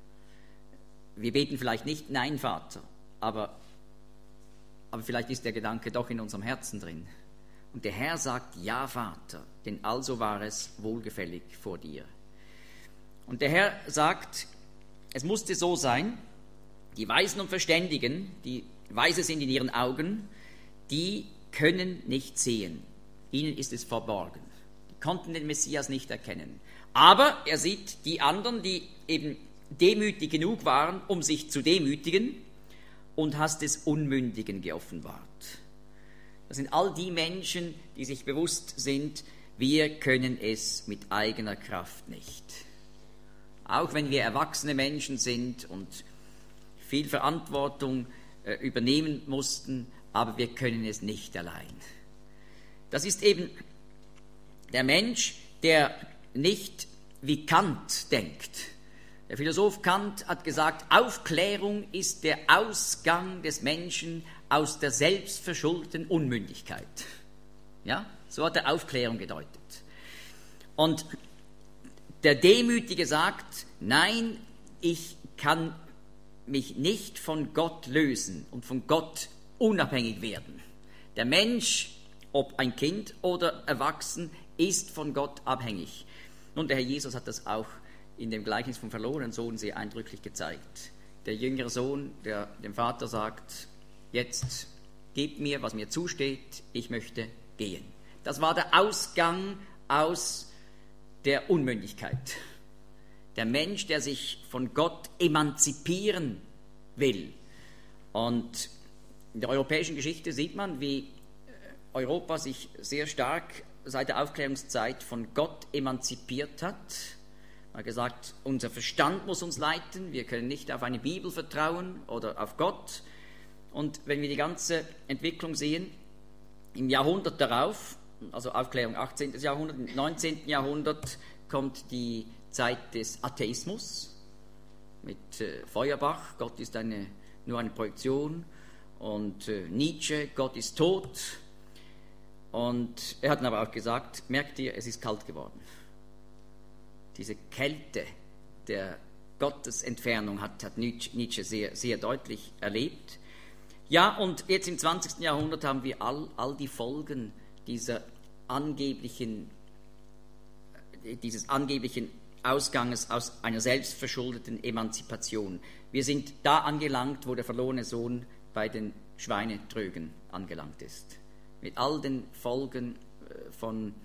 Speaker 1: Wir beten vielleicht nicht, nein, Vater, aber vielleicht ist der Gedanke doch in unserem Herzen drin. Und der Herr sagt, ja, Vater, denn also war es wohlgefällig vor dir. Und der Herr sagt, es musste so sein, die Weisen und Verständigen, die weise sind in ihren Augen, die können nicht sehen. Ihnen ist es verborgen. Die konnten den Messias nicht erkennen. Aber er sieht die anderen, die eben demütig genug waren, um sich zu demütigen, und hast des Unmündigen geoffenbart. Das sind all die Menschen, die sich bewusst sind, wir können es mit eigener Kraft nicht. Auch wenn wir erwachsene Menschen sind und viel Verantwortung übernehmen mussten, aber wir können es nicht allein. Das ist eben der Mensch, der nicht wie Kant denkt. Der Philosoph Kant hat gesagt, Aufklärung ist der Ausgang des Menschen aus der selbstverschuldeten Unmündigkeit. Ja, so hat er Aufklärung gedeutet. Und der Demütige sagt, nein, ich kann mich nicht von Gott lösen und von Gott unabhängig werden. Der Mensch, ob ein Kind oder erwachsen, ist von Gott abhängig. Und der Herr Jesus hat das auch in dem Gleichnis vom verlorenen Sohn sehr eindrücklich gezeigt. Der jüngere Sohn, der dem Vater sagt, jetzt gib mir, was mir zusteht, ich möchte gehen. Das war der Ausgang aus der Unmündigkeit. Der Mensch, der sich von Gott emanzipieren will. Und in der europäischen Geschichte sieht man, wie Europa sich sehr stark seit der Aufklärungszeit von Gott emanzipiert hat. Man hat gesagt, unser Verstand muss uns leiten, wir können nicht auf eine Bibel vertrauen oder auf Gott. Und wenn wir die ganze Entwicklung sehen, im Jahrhundert darauf, also Aufklärung 18. Jahrhundert, im 19. Jahrhundert kommt die Zeit des Atheismus mit Feuerbach, Gott ist nur eine Projektion, und Nietzsche, Gott ist tot. Und er hat dann aber auch gesagt, merkt ihr, es ist kalt geworden. Diese Kälte der Gottesentfernung hat Nietzsche sehr, sehr deutlich erlebt. Ja, und jetzt im 20. Jahrhundert haben wir all die Folgen dieses angeblichen Ausganges aus einer selbstverschuldeten Emanzipation. Wir sind da angelangt, wo der verlorene Sohn bei den Schweinetrögen angelangt ist. Mit all den Folgen von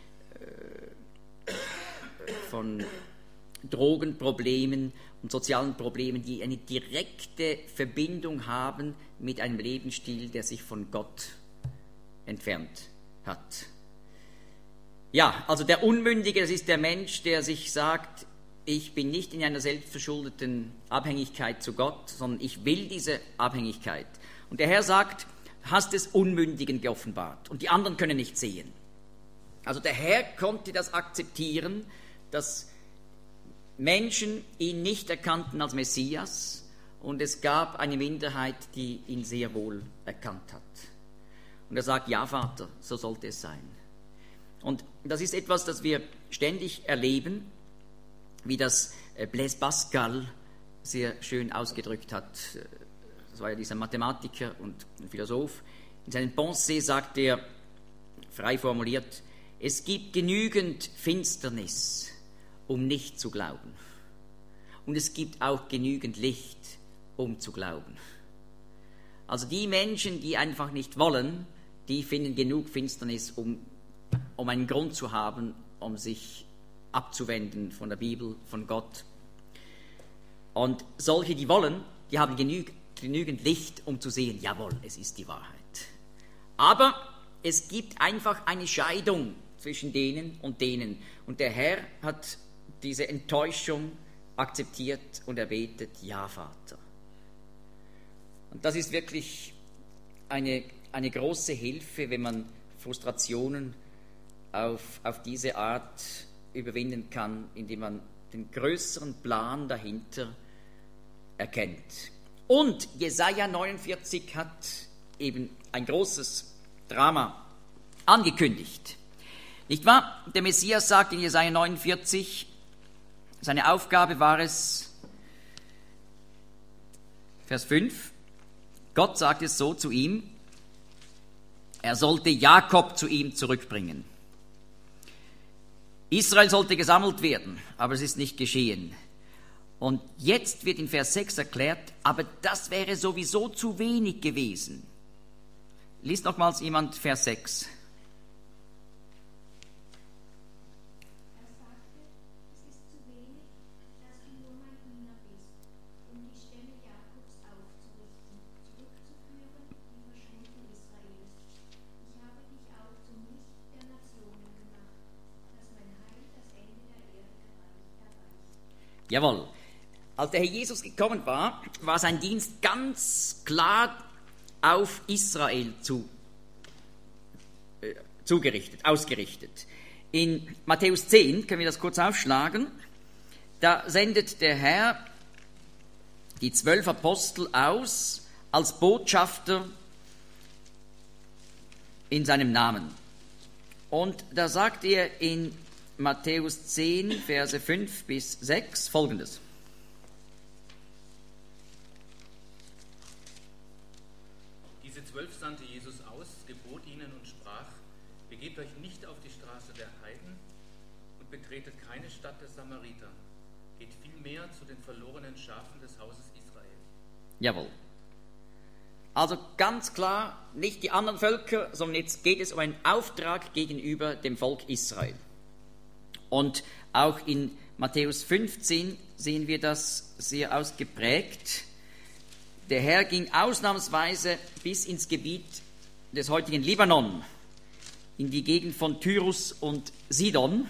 Speaker 1: Drogenproblemen und sozialen Problemen, die eine direkte Verbindung haben mit einem Lebensstil, der sich von Gott entfernt hat. Ja, also der Unmündige, das ist der Mensch, der sich sagt, ich bin nicht in einer selbstverschuldeten Abhängigkeit zu Gott, sondern ich will diese Abhängigkeit. Und der Herr sagt, hast des Unmündigen geoffenbart und die anderen können nicht sehen. Also der Herr konnte das akzeptieren, dass Menschen ihn nicht erkannten als Messias, und es gab eine Minderheit, die ihn sehr wohl erkannt hat. Und er sagt, ja Vater, so sollte es sein. Und das ist etwas, das wir ständig erleben, wie das Blaise Pascal sehr schön ausgedrückt hat. Das war ja dieser Mathematiker und Philosoph. In seinen Pensées sagt er, frei formuliert, es gibt genügend Finsternis, um nicht zu glauben. Und es gibt auch genügend Licht, um zu glauben. Also die Menschen, die einfach nicht wollen, die finden genug Finsternis, um einen Grund zu haben, um sich abzuwenden von der Bibel, von Gott. Und solche, die wollen, die haben genügend Licht, um zu sehen, jawohl, es ist die Wahrheit. Aber es gibt einfach eine Scheidung zwischen denen und denen. Und der Herr hat diese Enttäuschung akzeptiert und er betet, ja, Vater. Und das ist wirklich eine große Hilfe, wenn man Frustrationen auf diese Art überwinden kann, indem man den größeren Plan dahinter erkennt. Und Jesaja 49 hat eben ein großes Drama angekündigt. Nicht wahr? Der Messias sagt in Jesaja 49, seine Aufgabe war es, Vers 5, Gott sagt es so zu ihm, er sollte Jakob zu ihm zurückbringen. Israel sollte gesammelt werden, aber es ist nicht geschehen. Und jetzt wird in Vers 6 erklärt, aber das wäre sowieso zu wenig gewesen. Liest nochmals jemand Vers 6. Jawohl. Als der Herr Jesus gekommen war, war sein Dienst ganz klar auf Israel ausgerichtet. In Matthäus 10, können wir das kurz aufschlagen, da sendet der Herr die 12 Apostel aus als Botschafter in seinem Namen. Und da sagt er in Matthäus 10, Verse 5 bis 6 Folgendes.
Speaker 5: Diese 12 sandte Jesus aus, gebot ihnen und sprach, begebt euch nicht auf die Straße der Heiden und betretet keine Stadt der Samariter. Geht vielmehr zu den verlorenen Schafen des Hauses Israel.
Speaker 1: Jawohl. Also ganz klar, nicht die anderen Völker, sondern jetzt geht es um einen Auftrag gegenüber dem Volk Israel. Und auch in Matthäus 15 sehen wir das sehr ausgeprägt. Der Herr ging ausnahmsweise bis ins Gebiet des heutigen Libanon, in die Gegend von Tyrus und Sidon.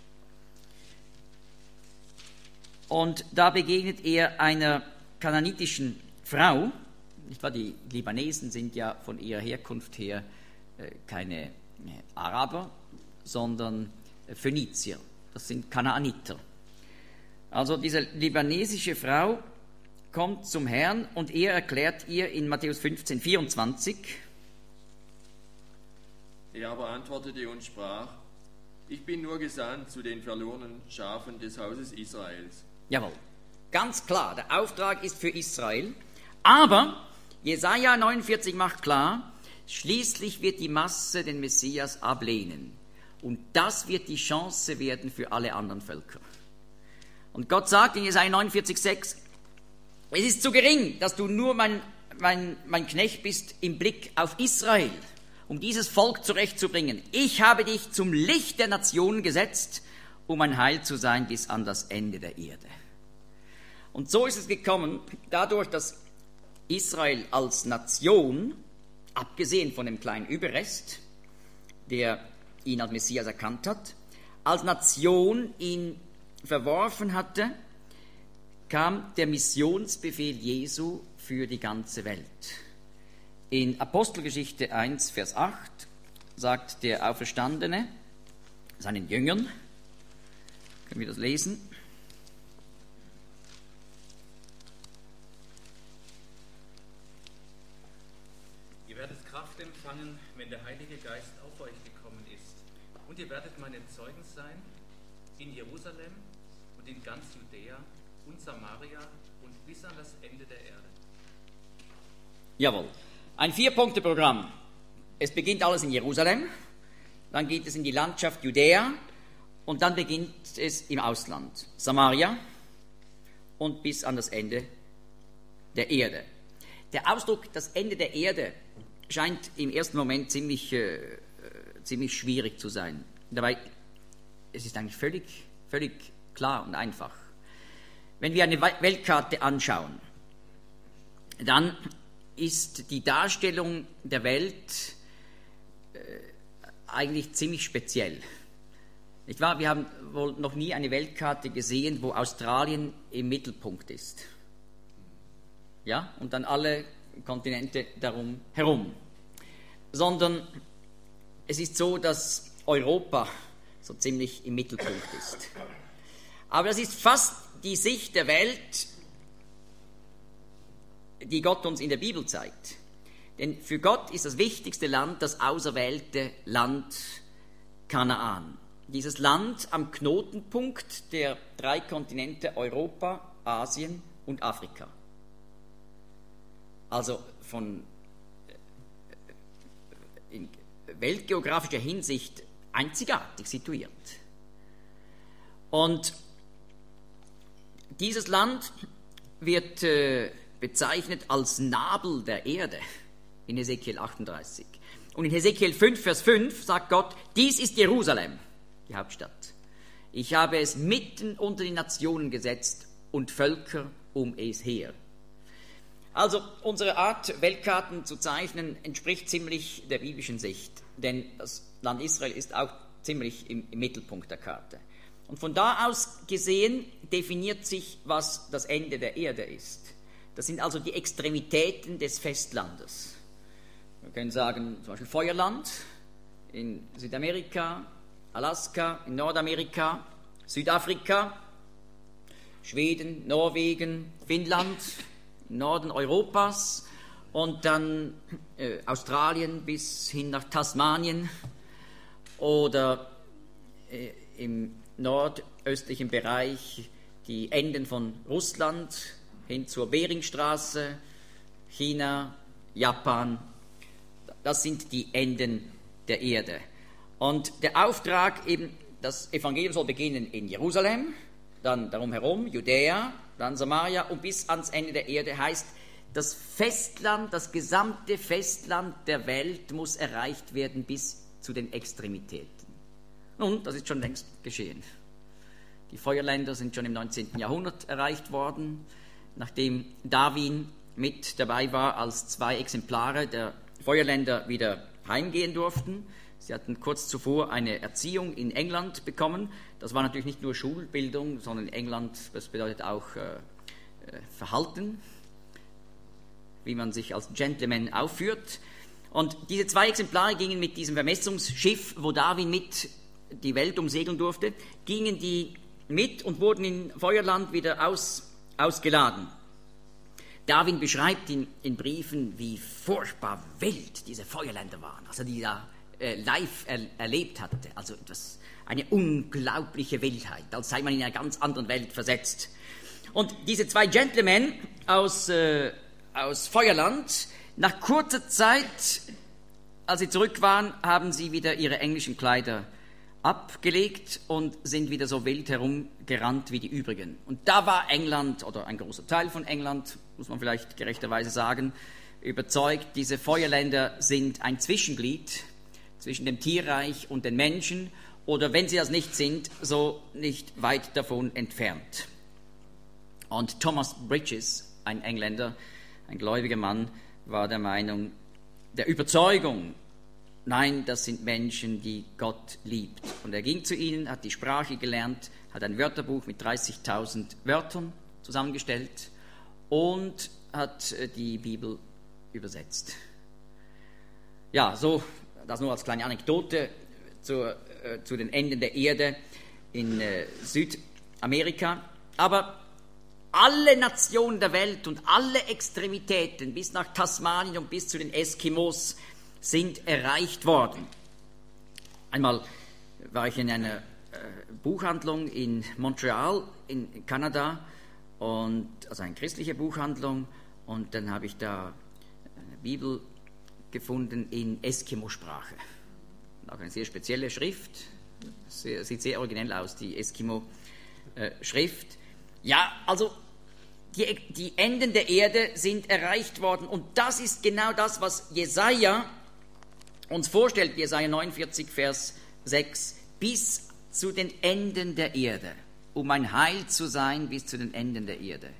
Speaker 1: Und da begegnet er einer kanaanitischen Frau. Die Libanesen sind ja von ihrer Herkunft her keine Araber, sondern Phönizier. Das sind Kanaaniter. Also diese libanesische Frau kommt zum Herrn und er erklärt ihr in Matthäus 15, 24.
Speaker 7: Er aber antwortete und sprach, ich bin nur gesandt zu den verlorenen Schafen des Hauses Israels.
Speaker 1: Jawohl, ganz klar, der Auftrag ist für Israel, aber Jesaja 49 macht klar, schließlich wird die Masse den Messias ablehnen. Und das wird die Chance werden für alle anderen Völker. Und Gott sagt in Jesaja 49,6, es ist zu gering, dass du nur mein Knecht bist im Blick auf Israel, um dieses Volk zurechtzubringen. Ich habe dich zum Licht der Nationen gesetzt, um ein Heil zu sein bis an das Ende der Erde. Und so ist es gekommen, dadurch, dass Israel als Nation, abgesehen von dem kleinen Überrest, der ihn als Messias erkannt hat, als Nation ihn verworfen hatte, kam der Missionsbefehl Jesu für die ganze Welt. In Apostelgeschichte 1, Vers 8 sagt der Auferstandene seinen Jüngern, können wir das lesen?
Speaker 5: Ihr werdet Kraft empfangen, wenn der Heilige Geist auf euch gekommen ist. Und ihr werdet meine Zeugen sein in Jerusalem und in ganz Judäa und Samaria und bis an das Ende der Erde.
Speaker 1: Jawohl. Ein 4-Punkte-Programm. Es beginnt alles in Jerusalem, dann geht es in die Landschaft Judäa und dann beginnt es im Ausland. Samaria und bis an das Ende der Erde. Der Ausdruck, das Ende der Erde, scheint im ersten Moment ziemlich schwierig zu sein. Dabei, es ist eigentlich völlig klar und einfach. Wenn wir eine Weltkarte anschauen, dann ist die Darstellung der Welt eigentlich ziemlich speziell. Nicht wahr? Wir haben wohl noch nie eine Weltkarte gesehen, wo Australien im Mittelpunkt ist. Ja, und dann alle Kontinente darum herum. Sondern es ist so, dass Europa so ziemlich im Mittelpunkt ist. Aber das ist fast die Sicht der Welt, die Gott uns in der Bibel zeigt. Denn für Gott ist das wichtigste Land das auserwählte Land Kanaan. Dieses Land am Knotenpunkt der 3 Kontinente Europa, Asien und Afrika. Also von in weltgeografischer Hinsicht einzigartig situiert. Und dieses Land wird bezeichnet als Nabel der Erde in Hesekiel 38. Und in Hesekiel 5, Vers 5 sagt Gott, dies ist Jerusalem, die Hauptstadt. Ich habe es mitten unter die Nationen gesetzt und Völker um es her. Also unsere Art, Weltkarten zu zeichnen, entspricht ziemlich der biblischen Sicht, denn das Land Israel ist auch ziemlich im Mittelpunkt der Karte. Und von da aus gesehen definiert sich, was das Ende der Erde ist. Das sind also die Extremitäten des Festlandes. Wir können sagen, zum Beispiel Feuerland in Südamerika, Alaska in Nordamerika, Südafrika, Schweden, Norwegen, Finnland, Norden Europas und dann Australien bis hin nach Tasmanien oder im nordöstlichen Bereich die Enden von Russland hin zur Beringstraße, China, Japan. Das sind die Enden der Erde. Und der Auftrag eben, das Evangelium soll beginnen in Jerusalem, dann darum herum, Judäa, dann Samaria und bis ans Ende der Erde, heißt, das Festland, das gesamte Festland der Welt muss erreicht werden bis zu den Extremitäten. Nun, das ist schon längst geschehen. Die Feuerländer sind schon im 19. Jahrhundert erreicht worden, nachdem Darwin mit dabei war, als 2 Exemplare der Feuerländer wieder heimgehen durften. Sie hatten kurz zuvor eine Erziehung in England bekommen. Das war natürlich nicht nur Schulbildung, sondern in England, das bedeutet auch Verhalten, wie man sich als Gentleman aufführt. Und diese 2 Exemplare gingen mit diesem Vermessungsschiff, wo Darwin mit die Welt umsegeln durfte, gingen die mit und wurden in Feuerland wieder ausgeladen. Darwin beschreibt in Briefen, wie furchtbar wild diese Feuerländer waren, als er die da live erlebt hatte. Also eine unglaubliche Wildheit, als sei man in einer ganz anderen Welt versetzt. Und diese 2 Gentlemen aus Feuerland, nach kurzer Zeit, als sie zurück waren, haben sie wieder ihre englischen Kleider abgelegt und sind wieder so wild herumgerannt wie die übrigen. Und da war England, oder ein großer Teil von England, muss man vielleicht gerechterweise sagen, überzeugt, diese Feuerländer sind ein Zwischenglied zwischen dem Tierreich und den Menschen, oder wenn sie das nicht sind, so nicht weit davon entfernt. Und Thomas Bridges, ein Engländer, ein gläubiger Mann, war der Meinung, der Überzeugung, nein, das sind Menschen, die Gott liebt. Und er ging zu ihnen, hat die Sprache gelernt, hat ein Wörterbuch mit 30.000 Wörtern zusammengestellt und hat die Bibel übersetzt. Ja, so, das nur als kleine Anekdote zu den Enden der Erde in Südamerika. Aber alle Nationen der Welt und alle Extremitäten bis nach Tasmanien und bis zu den Eskimos sind erreicht worden. Einmal war ich in einer Buchhandlung in Montreal in Kanada, also eine christliche Buchhandlung, und dann habe ich da eine Bibel gefunden in Eskimo-Sprache. Auch eine sehr spezielle Schrift, sieht sehr originell aus, die Eskimo-Schrift. Ja, also die Enden der Erde sind erreicht worden, und das ist genau das, was Jesaja uns vorstellt, Jesaja 49, Vers 6, bis zu den Enden der Erde, um ein Heil zu sein bis zu den Enden der Erde.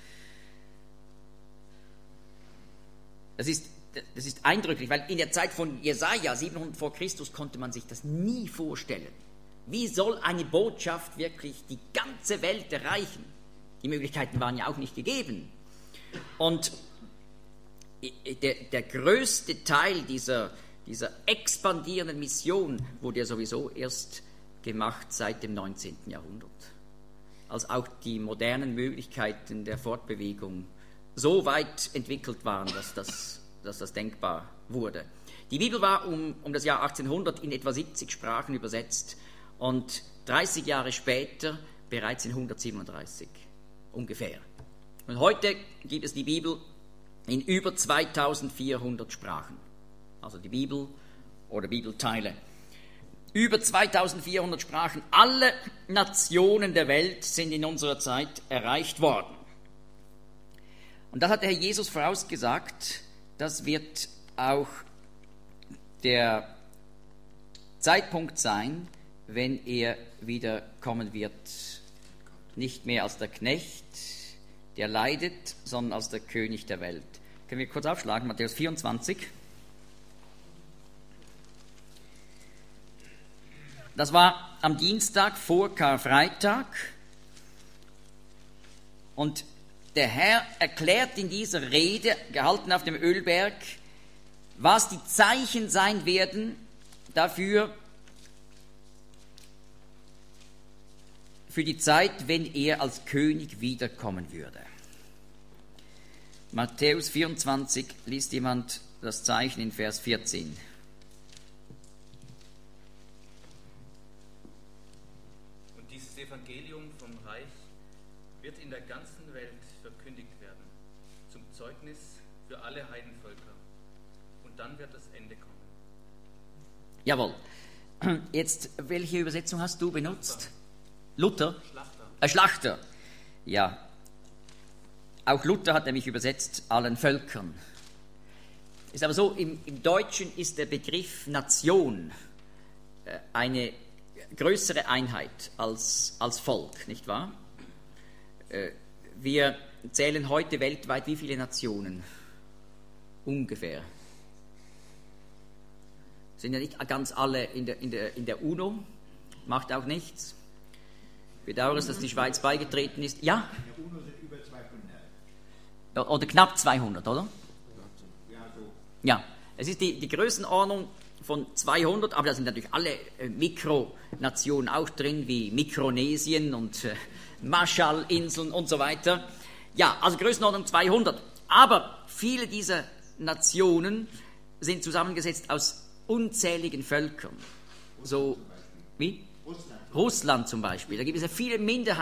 Speaker 1: Das ist eindrücklich, weil in der Zeit von Jesaja, 700 vor Christus, konnte man sich das nie vorstellen, wie soll eine Botschaft wirklich die ganze Welt erreichen? Die Möglichkeiten waren ja auch nicht gegeben. Und der größte Teil dieser expandierenden Mission wurde ja sowieso erst gemacht seit dem 19. Jahrhundert, als auch die modernen Möglichkeiten der Fortbewegung so weit entwickelt waren, dass das denkbar wurde. Die Bibel war um das Jahr 1800 in etwa 70 Sprachen übersetzt und 30 Jahre später bereits in 137 ungefähr. Und heute gibt es die Bibel in über 2400 Sprachen. Also die Bibel oder Bibelteile. Über 2400 Sprachen. Alle Nationen der Welt sind in unserer Zeit erreicht worden. Und das hat der Herr Jesus vorausgesagt. Das wird auch der Zeitpunkt sein, wenn er wieder kommen wird, nicht mehr als der Knecht, der leidet, sondern als der König der Welt. Können wir kurz aufschlagen, Matthäus 24. Das war am Dienstag vor Karfreitag. Und der Herr erklärt in dieser Rede, gehalten auf dem Ölberg, was die Zeichen sein werden dafür, für die Zeit, wenn er als König wiederkommen würde. Matthäus 24, liest jemand das Zeichen in Vers 14.
Speaker 5: Und dieses Evangelium vom Reich wird in der ganzen Welt verkündigt werden, zum Zeugnis für alle Heidenvölker. Und dann wird das Ende kommen.
Speaker 1: Jawohl. Jetzt, welche Übersetzung hast du benutzt? Luther? Schlachter. Ja. Auch Luther hat nämlich übersetzt, allen Völkern. Ist aber so, im Deutschen ist der Begriff Nation eine größere Einheit als Volk, nicht wahr? Wir zählen heute weltweit wie viele Nationen? Ungefähr. Sind ja nicht ganz alle in der UNO, macht auch nichts. Ich bedauere es, dass die Schweiz beigetreten ist. Ja?
Speaker 4: In der UNO sind über 200.
Speaker 1: Oder knapp 200, oder?
Speaker 4: Ja, so.
Speaker 1: Ja, es ist die Größenordnung von 200, aber da sind natürlich alle Mikronationen auch drin, wie Mikronesien und Marshallinseln und so weiter. Ja, also Größenordnung 200. Aber viele dieser Nationen sind zusammengesetzt aus unzähligen Völkern. So wie? Russland zum Beispiel. Da gibt es ja viele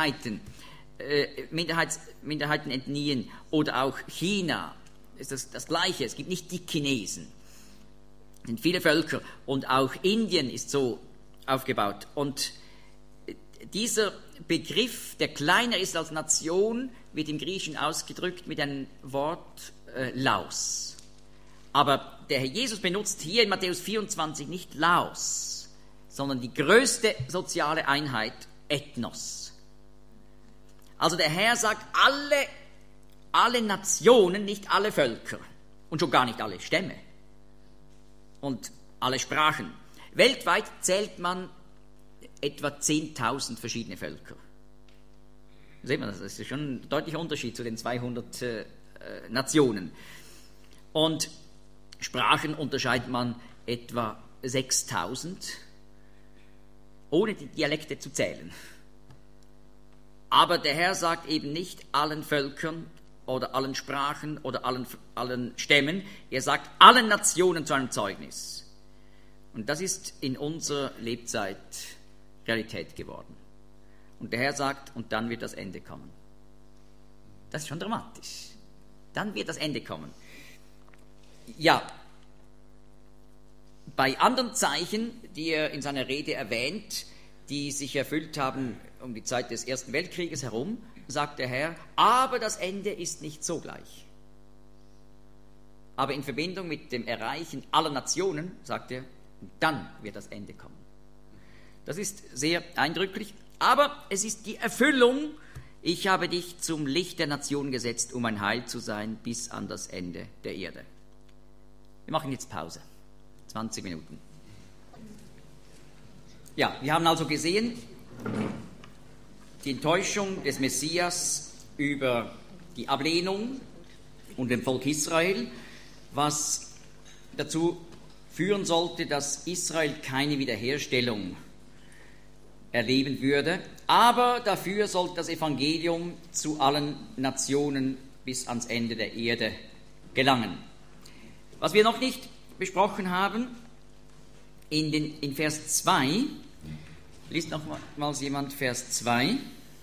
Speaker 1: Minderheitenethnien. Oder auch China ist das Gleiche. Es gibt nicht die Chinesen. Es sind viele Völker. Und auch Indien ist so aufgebaut. Und dieser Begriff, der kleiner ist als Nation, wird im Griechischen ausgedrückt mit einem Wort Laos. Aber der Herr Jesus benutzt hier in Matthäus 24 nicht Laos, sondern die größte soziale Einheit, Ethnos. Also der Herr sagt, alle Nationen, nicht alle Völker und schon gar nicht alle Stämme und alle Sprachen. Weltweit zählt man etwa 10.000 verschiedene Völker. Sehen wir das? Das ist schon ein deutlicher Unterschied zu den 200 Nationen. Und Sprachen unterscheidet man etwa 6.000, ohne die Dialekte zu zählen. Aber der Herr sagt eben nicht allen Völkern oder allen Sprachen oder allen Stämmen, er sagt allen Nationen zu einem Zeugnis. Und das ist in unserer Lebzeit Realität geworden. Und der Herr sagt, und dann wird das Ende kommen. Das ist schon dramatisch. Dann wird das Ende kommen. Ja, bei anderen Zeichen, die er in seiner Rede erwähnt, die sich erfüllt haben um die Zeit des Ersten Weltkrieges herum, sagt der Herr, aber das Ende ist nicht sogleich. Aber in Verbindung mit dem Erreichen aller Nationen, sagt er, dann wird das Ende kommen. Das ist sehr eindrücklich, aber es ist die Erfüllung, ich habe dich zum Licht der Nation gesetzt, um ein Heil zu sein bis an das Ende der Erde. Wir machen jetzt Pause. 20 Minuten. Ja, wir haben also gesehen, die Enttäuschung des Messias über die Ablehnung und dem Volk Israel, was dazu führen sollte, dass Israel keine Wiederherstellung erleben würde, aber dafür sollte das Evangelium zu allen Nationen bis ans Ende der Erde gelangen. Was wir noch nicht besprochen haben, in Vers 2, liest nochmals jemand Vers 2.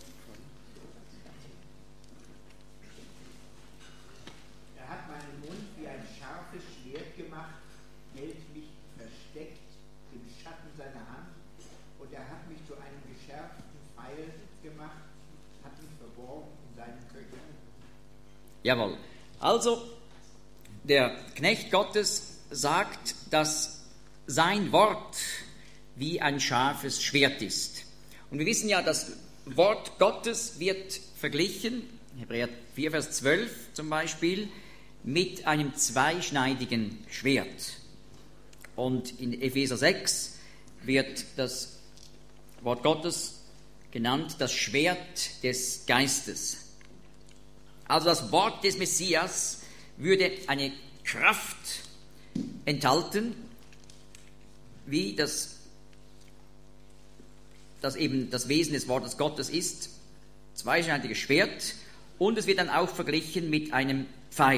Speaker 4: Er hat meinen Mund wie ein scharfes Schwert gemacht, hält mich versteckt im Schatten seiner Hand, und er hat mich zu einem geschärften Pfeil gemacht, hat mich verborgen in seinen Köchern.
Speaker 1: Jawohl. Also, der Knecht Gottes sagt, dass sein Wort wie ein scharfes Schwert ist. Und wir wissen ja, das Wort Gottes wird verglichen, Hebräer 4, Vers 12 zum Beispiel, mit einem zweischneidigen Schwert. Und in Epheser 6 wird das Wort Gottes genannt, das Schwert des Geistes. Also das Wort des Messias würde eine Kraft enthalten, wie das eben das Wesen des Wortes Gottes ist, zweischneidiges Schwert, und es wird dann auch verglichen mit einem Pfeil.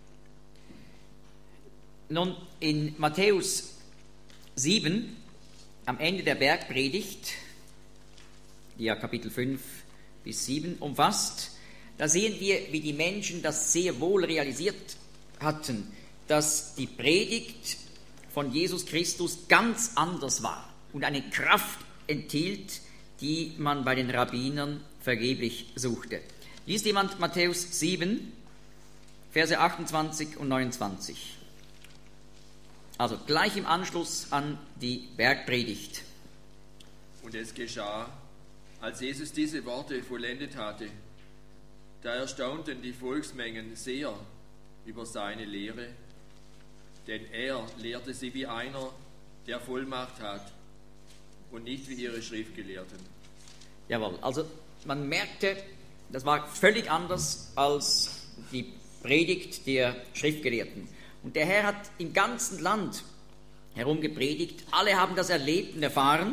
Speaker 1: Nun, in Matthäus 7, am Ende der Bergpredigt, die ja Kapitel 5 bis 7 umfasst, da sehen wir, wie die Menschen das sehr wohl realisiert hatten, dass die Predigt von Jesus Christus ganz anders war und eine Kraft enthielt, die man bei den Rabbinern vergeblich suchte. Liest jemand Matthäus 7, Verse 28 und 29. Also gleich im Anschluss an die Bergpredigt.
Speaker 7: Und es geschah, als Jesus diese Worte vollendet hatte, da erstaunten die Volksmengen sehr über seine Lehre, denn er lehrte sie wie einer, der Vollmacht hat, und nicht wie ihre Schriftgelehrten.
Speaker 1: Jawohl, also man merkte, das war völlig anders als die Predigt der Schriftgelehrten. Und der Herr hat im ganzen Land herum gepredigt, alle haben das erlebt und erfahren,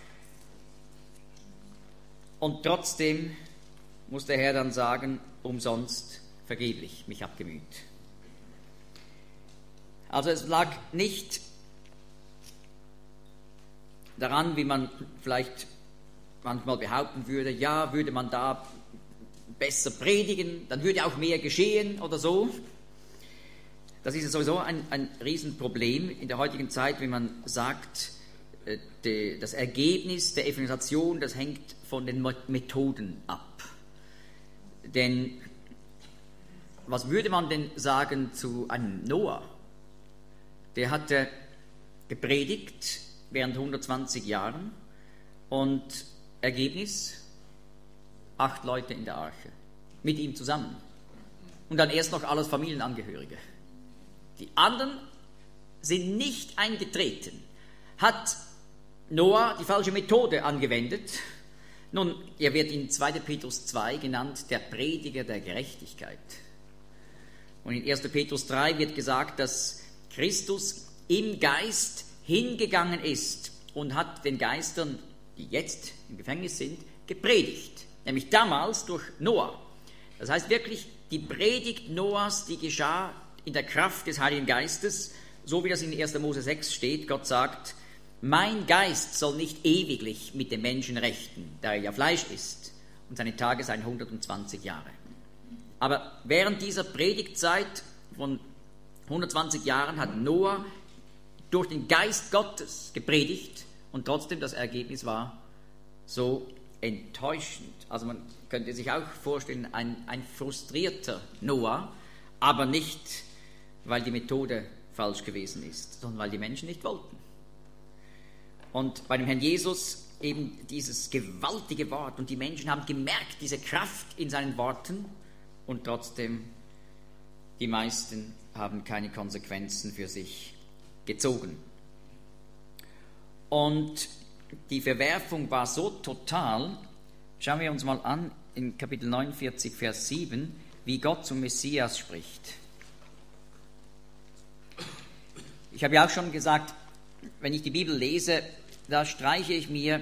Speaker 1: und trotzdem muss der Herr dann sagen, umsonst, vergeblich, mich abgemüht. Also es lag nicht daran, wie man vielleicht manchmal behaupten würde, ja, würde man da besser predigen, dann würde auch mehr geschehen oder so. Das ist ja sowieso ein Riesenproblem in der heutigen Zeit, wenn man sagt, das Ergebnis der Evangelisation, das hängt von den Methoden ab. Denn was würde man denn sagen zu einem Noah? Der hatte gepredigt während 120 Jahren und Ergebnis 8 Leute in der Arche, mit ihm zusammen. Und dann erst noch alles Familienangehörige. Die anderen sind nicht eingetreten. Hat Noah die falsche Methode angewendet? Nun, er wird in 2. Petrus 2 genannt, der Prediger der Gerechtigkeit. Und in 1. Petrus 3 wird gesagt, dass Christus im Geist hingegangen ist und hat den Geistern, die jetzt im Gefängnis sind, gepredigt. Nämlich damals durch Noah. Das heißt wirklich, die Predigt Noahs, die geschah in der Kraft des Heiligen Geistes, so wie das in 1. Mose 6 steht. Gott sagt, mein Geist soll nicht ewiglich mit dem Menschen rechten, da er ja Fleisch ist, und seine Tage seien 120 Jahre. Aber während dieser Predigtzeit von 120 Jahren hat Noah durch den Geist Gottes gepredigt, und trotzdem das Ergebnis war so enttäuschend. Also man könnte sich auch vorstellen, ein frustrierter Noah, aber nicht, weil die Methode falsch gewesen ist, sondern weil die Menschen nicht wollten. Und bei dem Herrn Jesus eben dieses gewaltige Wort, und die Menschen haben gemerkt, diese Kraft in seinen Worten, und trotzdem die meisten haben keine Konsequenzen für sich gezogen. Und die Verwerfung war so total. Schauen wir uns mal an in Kapitel 49, Vers 7, wie Gott zum Messias spricht. Ich habe ja auch schon gesagt, wenn ich die Bibel lese, da streiche ich mir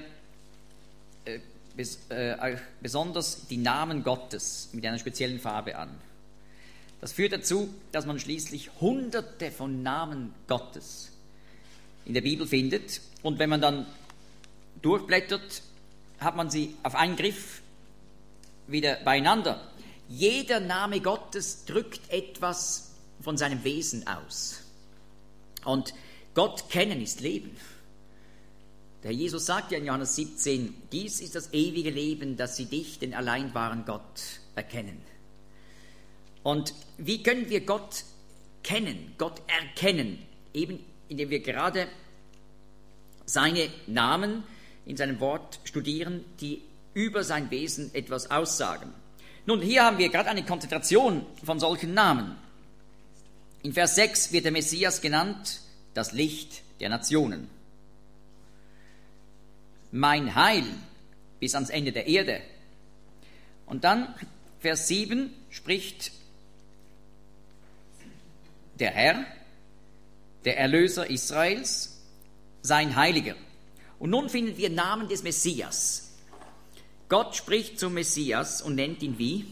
Speaker 1: besonders die Namen Gottes mit einer speziellen Farbe an. Das führt dazu, dass man schließlich Hunderte von Namen Gottes in der Bibel findet. Und wenn man dann durchblättert, hat man sie auf einen Griff wieder beieinander. Jeder Name Gottes drückt etwas von seinem Wesen aus. Und Gott kennen ist Leben. Der Herr Jesus sagt ja in Johannes 17, dies ist das ewige Leben, dass sie dich, den allein wahren Gott, erkennen. Und wie können wir Gott kennen, Gott erkennen? Eben indem wir gerade seine Namen in seinem Wort studieren, die über sein Wesen etwas aussagen. Nun, hier haben wir gerade eine Konzentration von solchen Namen. In Vers 6 wird der Messias genannt, das Licht der Nationen. Mein Heil bis ans Ende der Erde. Und dann, Vers 7, spricht der Herr, der Erlöser Israels, sein Heiliger. Und nun finden wir Namen des Messias. Gott spricht zum Messias und nennt ihn wie?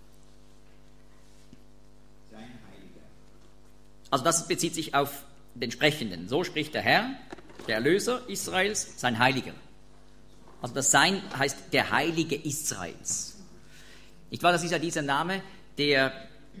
Speaker 4: Sein Heiliger.
Speaker 1: Also das bezieht sich auf den Sprechenden. So spricht der Herr, der Erlöser Israels, sein Heiliger. Also das Sein heißt der Heilige Israels. Nicht wahr? Das ist ja dieser Name, der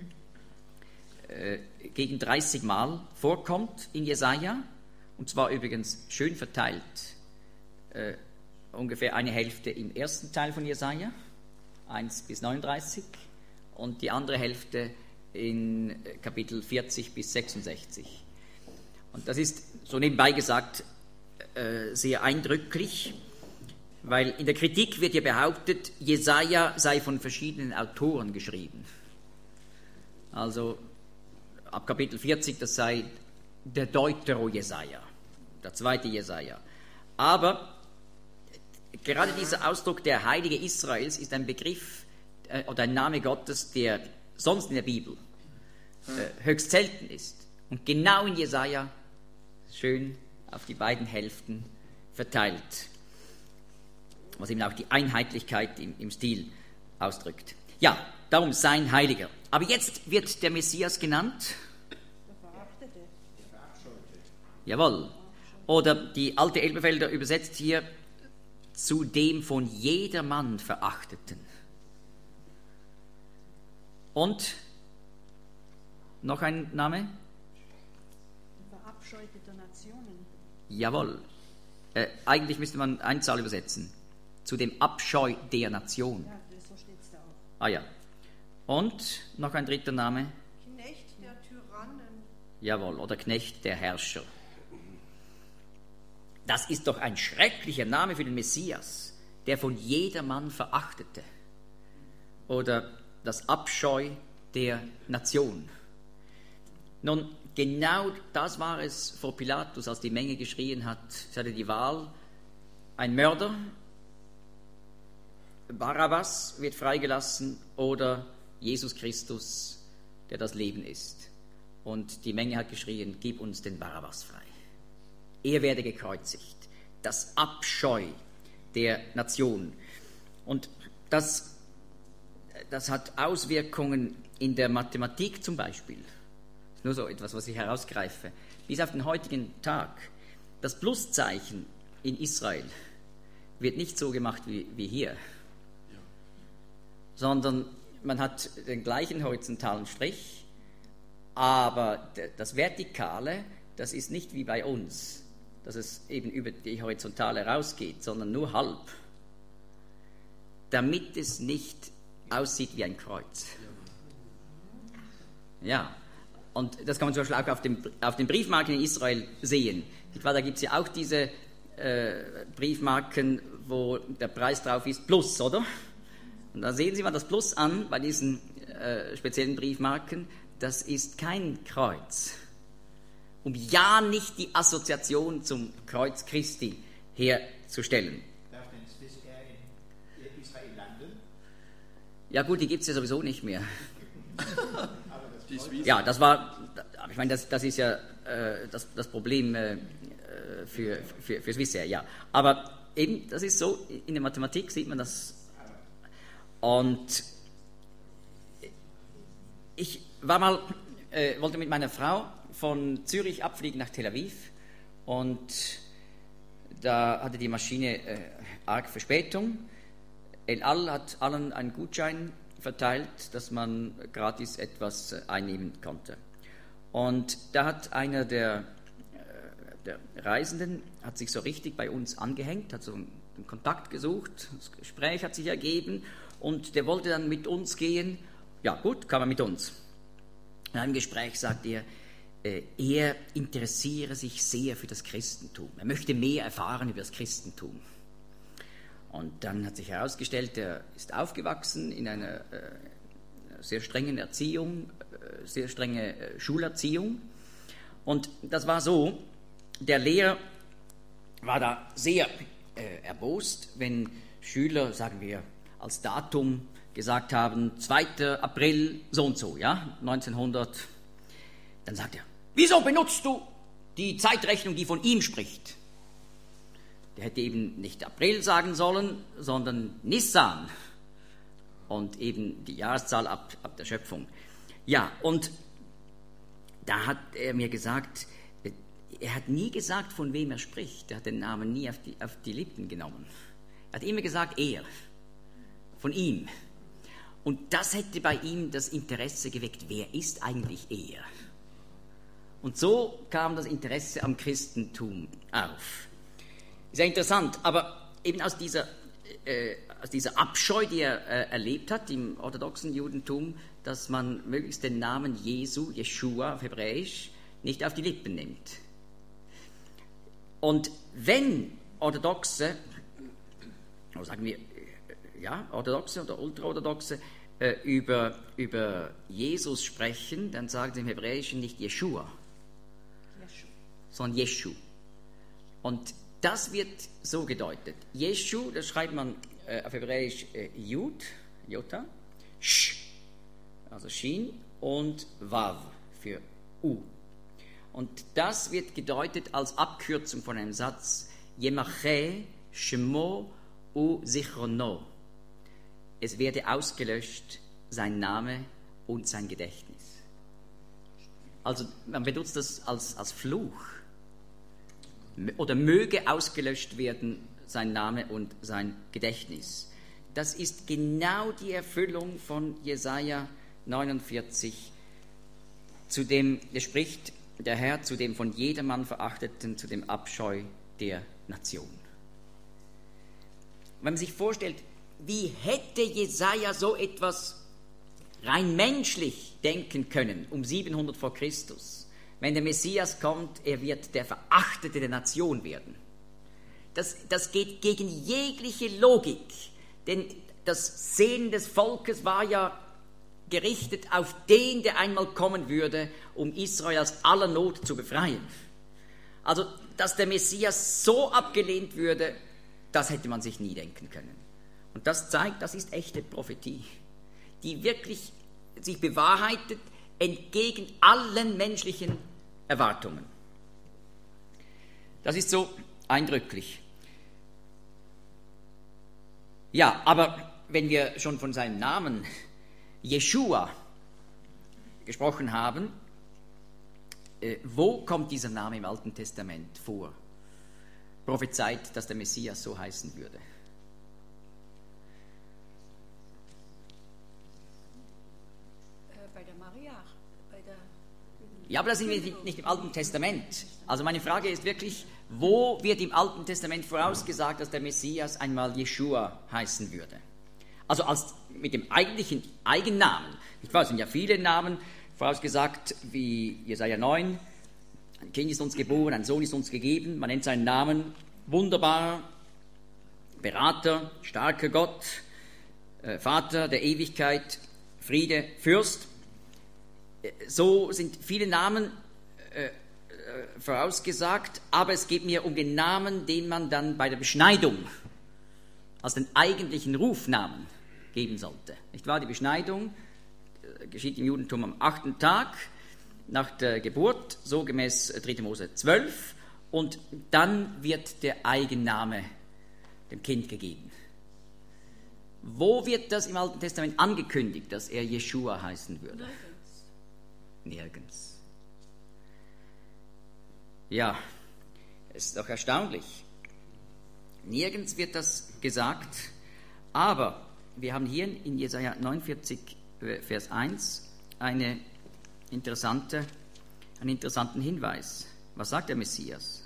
Speaker 1: gegen 30 Mal vorkommt in Jesaja, und zwar übrigens schön verteilt. Ungefähr eine Hälfte im ersten Teil von Jesaja, 1 bis 39, und die andere Hälfte in Kapitel 40 bis 66. Und das ist, so nebenbei gesagt, sehr eindrücklich, weil in der Kritik wird ja behauptet, Jesaja sei von verschiedenen Autoren geschrieben. Also ab Kapitel 40, das sei der Deutero-Jesaja, der zweite Jesaja. Aber gerade dieser Ausdruck, der Heilige Israels, ist ein Begriff oder ein Name Gottes, der sonst in der Bibel höchst selten ist. Und genau in Jesaja schön auf die beiden Hälften verteilt, was eben auch die Einheitlichkeit im Stil ausdrückt. Ja, darum sein Heiliger. Aber jetzt wird der Messias genannt.
Speaker 6: Der Verachtete.
Speaker 1: Jawohl. Oder die alte Elberfelder übersetzt hier, zu dem von jedermann Verachteten. Und noch ein Name?
Speaker 6: Verabscheute Nationen.
Speaker 1: Jawohl. Eigentlich müsste man Einzahl übersetzen. Zu dem Abscheu der Nation.
Speaker 6: Ja, so steht es da auch.
Speaker 1: Ah ja. Und noch ein dritter Name?
Speaker 3: Knecht der Tyrannen.
Speaker 1: Jawohl, oder Knecht der Herrscher. Das ist doch ein schrecklicher Name für den Messias, der von jedermann verachtete. Oder das Abscheu der Nation. Nun, genau das war es vor Pilatus, als die Menge geschrien hat. Sie hatte die Wahl, ein Mörder, Barabbas wird freigelassen, oder Jesus Christus, der das Leben ist. Und die Menge hat geschrien, gib uns den Barabbas frei. Er werde gekreuzigt. Das Abscheu der Nation. Und das hat Auswirkungen in der Mathematik zum Beispiel. Das ist nur so etwas, was ich herausgreife. Bis auf den heutigen Tag. Das Pluszeichen in Israel wird nicht so gemacht wie hier, sondern man hat den gleichen horizontalen Strich, aber das Vertikale, das ist nicht wie bei uns, dass es eben über die Horizontale rausgeht, sondern nur halb, damit es nicht aussieht wie ein Kreuz. Ja, und das kann man zum Beispiel auch auf den Briefmarken in Israel sehen. Da gibt es ja auch diese Briefmarken, wo der Preis drauf ist, Plus, oder? Und da sehen Sie mal das Plus an bei diesen speziellen Briefmarken. Das ist kein Kreuz. Um ja nicht die Assoziation zum Kreuz Christi zu stellen.
Speaker 4: Darf denn Swissair in Israel landen?
Speaker 1: Ja gut, die gibt es ja sowieso nicht mehr.
Speaker 7: Die Swiss.
Speaker 1: Ja, das war, ich meine, das ist ja das Problem für Swissair, ja. Aber eben, das ist so, in der Mathematik sieht man das. Und ich war mal, wollte mit meiner Frau von Zürich abfliegen nach Tel Aviv und da hatte die Maschine arg Verspätung. El Al hat allen einen Gutschein verteilt, dass man gratis etwas einnehmen konnte. Und da hat einer der Reisenden hat sich so richtig bei uns angehängt, hat so einen Kontakt gesucht, das Gespräch hat sich ergeben und der wollte dann mit uns gehen. Ja gut, kam er mit uns. In einem Gespräch sagt er interessiere sich sehr für das Christentum. Er möchte mehr erfahren über das Christentum. Und dann hat sich herausgestellt, er ist aufgewachsen in einer sehr strengen Erziehung, sehr strenge Schulerziehung. Und das war so, der Lehrer war da sehr erbost, wenn Schüler, sagen wir, als Datum gesagt haben, 2. April so und so, ja, 1900. Dann sagt er, wieso benutzt du die Zeitrechnung, die von ihm spricht? Der hätte eben nicht April sagen sollen, sondern Nissan. Und eben die Jahreszahl ab der Schöpfung. Ja, und da hat er mir gesagt, er hat nie gesagt, von wem er spricht. Er hat den Namen nie auf die Lippen genommen. Er hat immer gesagt, er. Von ihm. Und das hätte bei ihm das Interesse geweckt, wer ist eigentlich er? Und so kam das Interesse am Christentum auf. Sehr interessant, aber eben aus dieser Abscheu, die er erlebt hat im orthodoxen Judentum, dass man möglichst den Namen Jesu, Jeschua auf Hebräisch, nicht auf die Lippen nimmt. Und wenn Orthodoxe, oder sagen wir, ja, Orthodoxe oder Ultraorthodoxe, über Jesus sprechen, dann sagen sie im Hebräischen nicht Jeschua, sondern Jeschu. Und das wird so gedeutet. Jeschu, das schreibt man auf Hebräisch Jud, Jota, Sh, also Shin, und Vav für U. Und das wird gedeutet als Abkürzung von einem Satz, Yemache, Shemo, U, Zichrono. Es werde ausgelöscht, sein Name und sein Gedächtnis. Also man benutzt das als Fluch. Oder möge ausgelöscht werden sein Name und sein Gedächtnis. Das ist genau die Erfüllung von Jesaja 49, zu dem spricht der Herr, zu dem von jedermann Verachteten, zu dem Abscheu der Nation. Wenn man sich vorstellt, wie hätte Jesaja so etwas rein menschlich denken können um 700 vor Christus? Wenn der Messias kommt, er wird der Verachtete der Nation werden. Das geht gegen jegliche Logik, denn das Sehnen des Volkes war ja gerichtet auf den, der einmal kommen würde, um Israel aus aller Not zu befreien. Also, dass der Messias so abgelehnt würde, das hätte man sich nie denken können. Und das zeigt, das ist echte Prophetie, die wirklich sich bewahrheitet entgegen allen menschlichen Erwartungen. Das ist so eindrücklich. Ja, aber wenn wir schon von seinem Namen Jeschua gesprochen haben, wo kommt dieser Name im Alten Testament vor? Prophezeit, dass der Messias so heißen würde.
Speaker 8: Bei der Maria.
Speaker 1: Ja, aber das sind wir nicht im Alten Testament. Also meine Frage ist wirklich, wo wird im Alten Testament vorausgesagt, dass der Messias einmal Jeschua heißen würde? Also mit dem eigentlichen Eigennamen. Ich weiß, es sind ja viele Namen vorausgesagt, wie Jesaja 9. Ein Kind ist uns geboren, ein Sohn ist uns gegeben. Man nennt seinen Namen Wunderbarer, Berater, starker Gott, Vater der Ewigkeit, Friede, Fürst. So sind viele Namen vorausgesagt, aber es geht mir um den Namen, den man dann bei der Beschneidung als den eigentlichen Rufnamen geben sollte. Nicht wahr? Die Beschneidung geschieht im Judentum am 8. Tag nach der Geburt, so gemäß 3. Mose 12, und dann wird der Eigenname dem Kind gegeben. Wo wird das im Alten Testament angekündigt, dass er Jeschua heißen würde? Nirgends. Ja, es ist doch erstaunlich. Nirgends wird das gesagt, aber wir haben hier in Jesaja 49, Vers 1 einen interessanten Hinweis. Was sagt der Messias?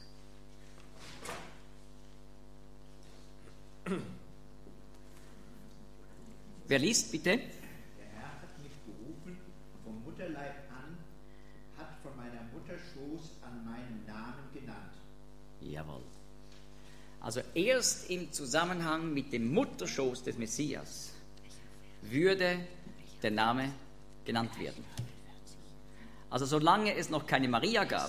Speaker 1: Wer liest bitte?
Speaker 4: Der Herr hat mich berufen vom Mutterleib an, hat von meiner Mutterschoß an meinen Namen genannt.
Speaker 1: Jawohl. Also erst im Zusammenhang mit dem Mutterschoß des Messias würde der Name genannt werden. Also solange es noch keine Maria gab,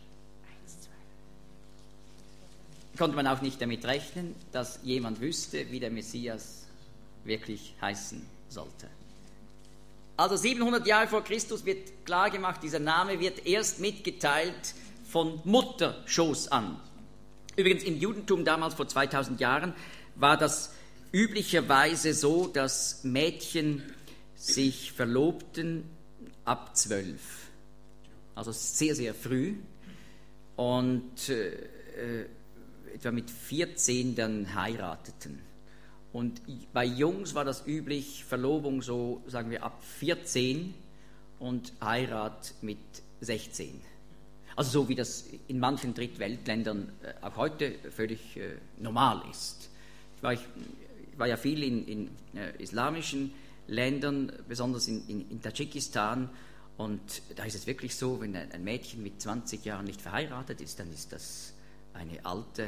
Speaker 1: konnte man auch nicht damit rechnen, dass jemand wüsste, wie der Messias wirklich heißen sollte. Also 700 Jahre vor Christus wird klar gemacht, dieser Name wird erst mitgeteilt von Mutterschoß an. Übrigens im Judentum damals vor 2000 Jahren war das üblicherweise so, dass Mädchen sich verlobten ab 12. Also sehr, sehr früh. Und etwa mit 14 dann heirateten. Und bei Jungs war das üblich, Verlobung so, sagen wir, ab 14 und Heirat mit 16. Also so wie das in manchen Drittweltländern auch heute völlig normal ist. Ich war ja viel in islamischen Ländern, besonders in Tadschikistan, und da ist es wirklich so, wenn ein Mädchen mit 20 Jahren nicht verheiratet ist, dann ist das eine alte,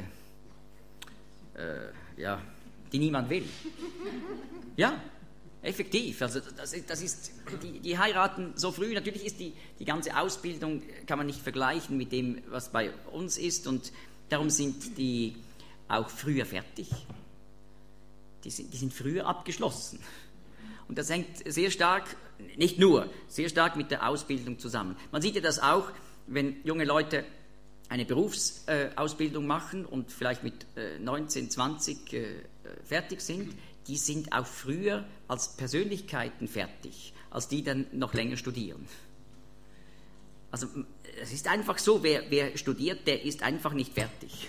Speaker 1: die niemand will. Ja, effektiv. Also das ist, die heiraten so früh. Natürlich ist die ganze Ausbildung, kann man nicht vergleichen mit dem, was bei uns ist, und darum sind die auch früher fertig. Die sind früher abgeschlossen. Und das hängt sehr stark, nicht nur, sehr stark mit der Ausbildung zusammen. Man sieht ja das auch, wenn junge Leute eine Berufsausbildung machen und vielleicht mit 19, 20 fertig sind, die sind auch früher als Persönlichkeiten fertig, als die dann noch länger studieren. Also es ist einfach so, wer studiert, der ist einfach nicht fertig.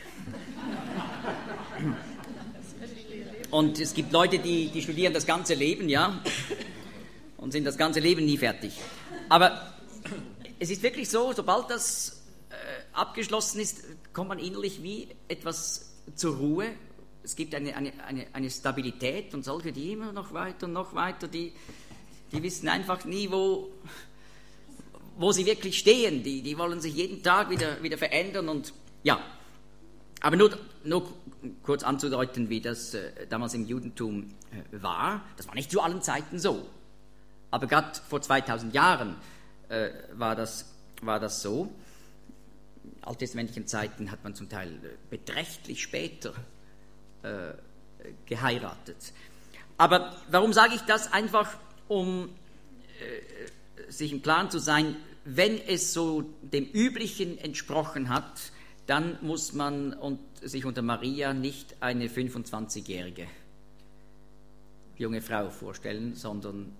Speaker 1: Und es gibt Leute, die studieren das ganze Leben, ja, und sind das ganze Leben nie fertig. Aber es ist wirklich so, sobald das abgeschlossen ist, kommt man innerlich wie etwas zur Ruhe. Es gibt eine Stabilität, und solche, die immer noch weiter, die wissen einfach nie, wo sie wirklich stehen. Die wollen sich jeden Tag wieder verändern, und ja. Aber nur kurz anzudeuten, wie das damals im Judentum war. Das war nicht zu allen Zeiten so. Aber gerade vor 2000 Jahren war das so. In alttestamentlichen Zeiten hat man zum Teil beträchtlich später geheiratet. Aber warum sage ich das? Einfach, um sich im Klaren zu sein, wenn es so dem Üblichen entsprochen hat, dann muss man sich unter Maria nicht eine 25-jährige junge Frau vorstellen, sondern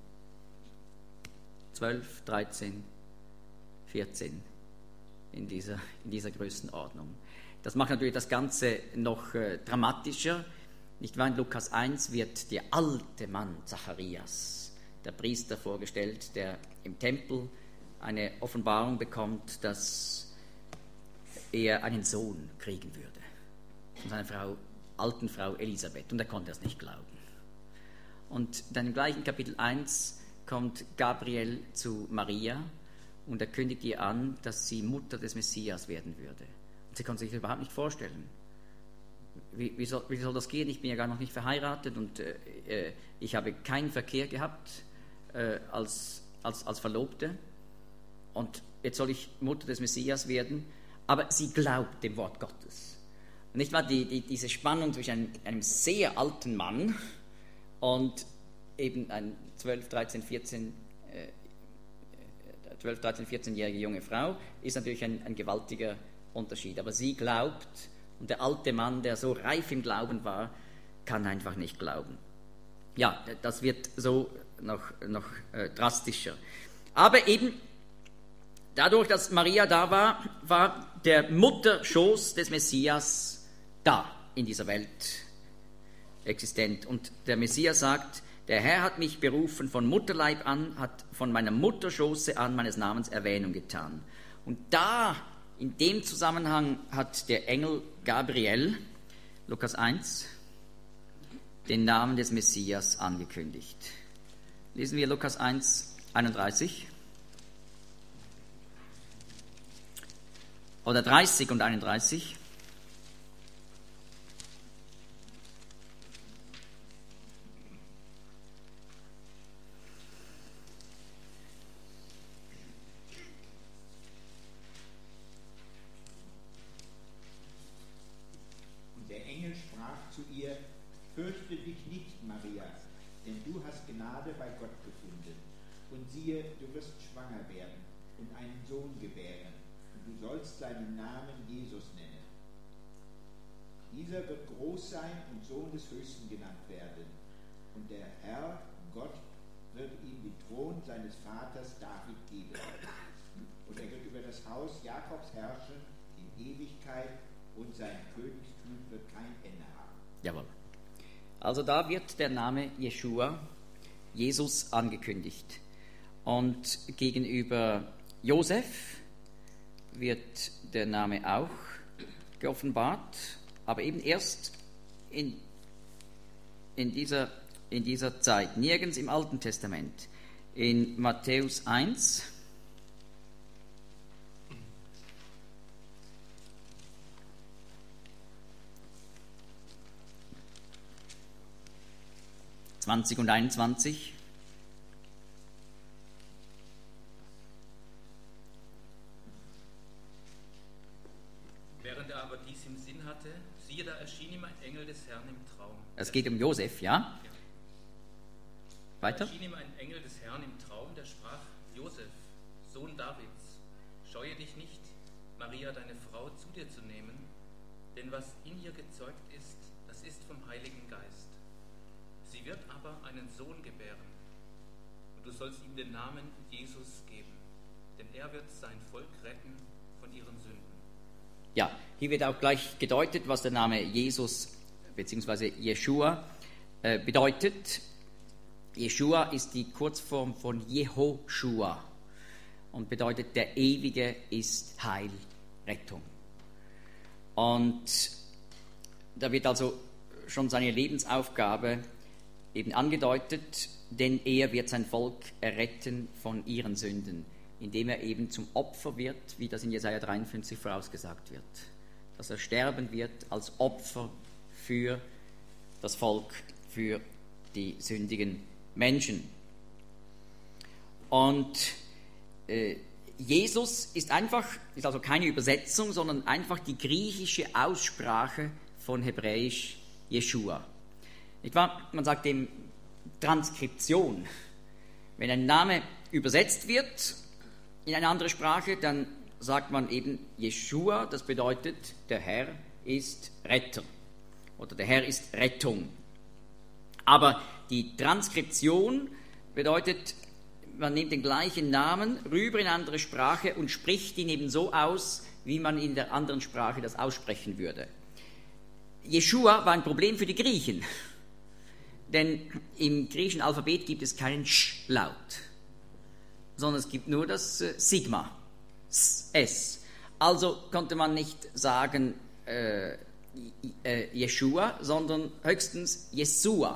Speaker 1: 12, 13, 14 in dieser Größenordnung. Das macht natürlich das Ganze noch dramatischer. Nicht wahr? In Lukas 1 wird der alte Mann Zacharias, der Priester, vorgestellt, der im Tempel eine Offenbarung bekommt, dass er einen Sohn kriegen würde von seiner alten Frau Elisabeth, und er konnte es nicht glauben. Und dann im gleichen Kapitel 1 kommt Gabriel zu Maria und er kündigt ihr an, dass sie Mutter des Messias werden würde. Und sie konnte sich das überhaupt nicht vorstellen. Wie soll das gehen? Ich bin ja gar noch nicht verheiratet und ich habe keinen Verkehr gehabt als Verlobte, und jetzt soll ich Mutter des Messias werden. aber sie glaubt dem Wort Gottes. Nicht wahr? Diese Spannung zwischen einem sehr alten Mann und eben ein 12, 13, 14-jährige junge Frau ist natürlich ein gewaltiger Unterschied. Aber sie glaubt, und der alte Mann, der so reif im Glauben war, kann einfach nicht glauben. Ja, das wird so noch drastischer. Aber eben dadurch, dass Maria da war, war der Mutterschoß des Messias da in dieser Welt existent. Und der Messias sagt, der Herr hat mich berufen von Mutterleib an, hat von meiner Mutterschoße an meines Namens Erwähnung getan. Und da, in dem Zusammenhang, hat der Engel Gabriel, Lukas 1, den Namen des Messias angekündigt. Lesen wir Lukas 1, 31. Oder 30 und 31.
Speaker 4: Und der Engel sprach zu ihr: Fürchte dich nicht, Maria, denn du hast Gnade bei Gott gefunden. Und siehe, du wirst schwanger werden und einen Sohn gebären. Du sollst seinen Namen Jesus nennen. Dieser wird groß sein und Sohn des Höchsten genannt werden. Und der Herr, Gott, wird ihm den Thron seines Vaters David geben. Und er wird über das Haus Jakobs herrschen in Ewigkeit, und sein Königtum wird kein Ende haben.
Speaker 1: Jawohl. Also da wird der Name Jeschua, Jesus, angekündigt. Und gegenüber Josef wird der Name auch geoffenbart, aber eben erst in dieser Zeit, nirgends im Alten Testament. In Matthäus 1, (20 und 21).
Speaker 5: Während er aber dies im Sinn hatte, siehe, da erschien ihm ein Engel des Herrn im Traum.
Speaker 1: Es geht um Josef, ja? Weiter?
Speaker 5: Da erschien ihm ein Engel des Herrn im Traum, der sprach: Josef, Sohn Davids, scheue dich nicht, Maria, deine Frau, zu dir zu nehmen, denn was in ihr gezeugt ist, das ist vom Heiligen Geist. Sie wird aber einen Sohn gebären, und du sollst ihm den Namen Jesus geben, denn er wird sein Volk retten von ihren Sünden.
Speaker 1: Ja, hier wird auch gleich gedeutet, was der Name Jesus bzw. Jeschua bedeutet. Jeschua ist die Kurzform von Jehoschua und bedeutet, der Ewige ist Heil, Rettung. Und da wird also schon seine Lebensaufgabe eben angedeutet, denn er wird sein Volk erretten von ihren Sünden, indem er eben zum Opfer wird, wie das in Jesaja 53 vorausgesagt wird. Dass er sterben wird als Opfer für das Volk, für die sündigen Menschen. Und Jesus ist also keine Übersetzung, sondern einfach die griechische Aussprache von Hebräisch Jeschua. Nicht wahr? Man sagt dem Transkription. Wenn ein Name übersetzt wird in eine andere Sprache, dann sagt man eben Jeschua, das bedeutet, der Herr ist Retter oder der Herr ist Rettung. Aber die Transkription bedeutet, man nimmt den gleichen Namen rüber in eine andere Sprache und spricht ihn eben so aus, wie man in der anderen Sprache das aussprechen würde. Jeschua war ein Problem für die Griechen, denn im griechischen Alphabet gibt es keinen Sch-Laut, sondern es gibt nur das Sigma, S. Also konnte man nicht sagen Jeschua, sondern höchstens Jesua.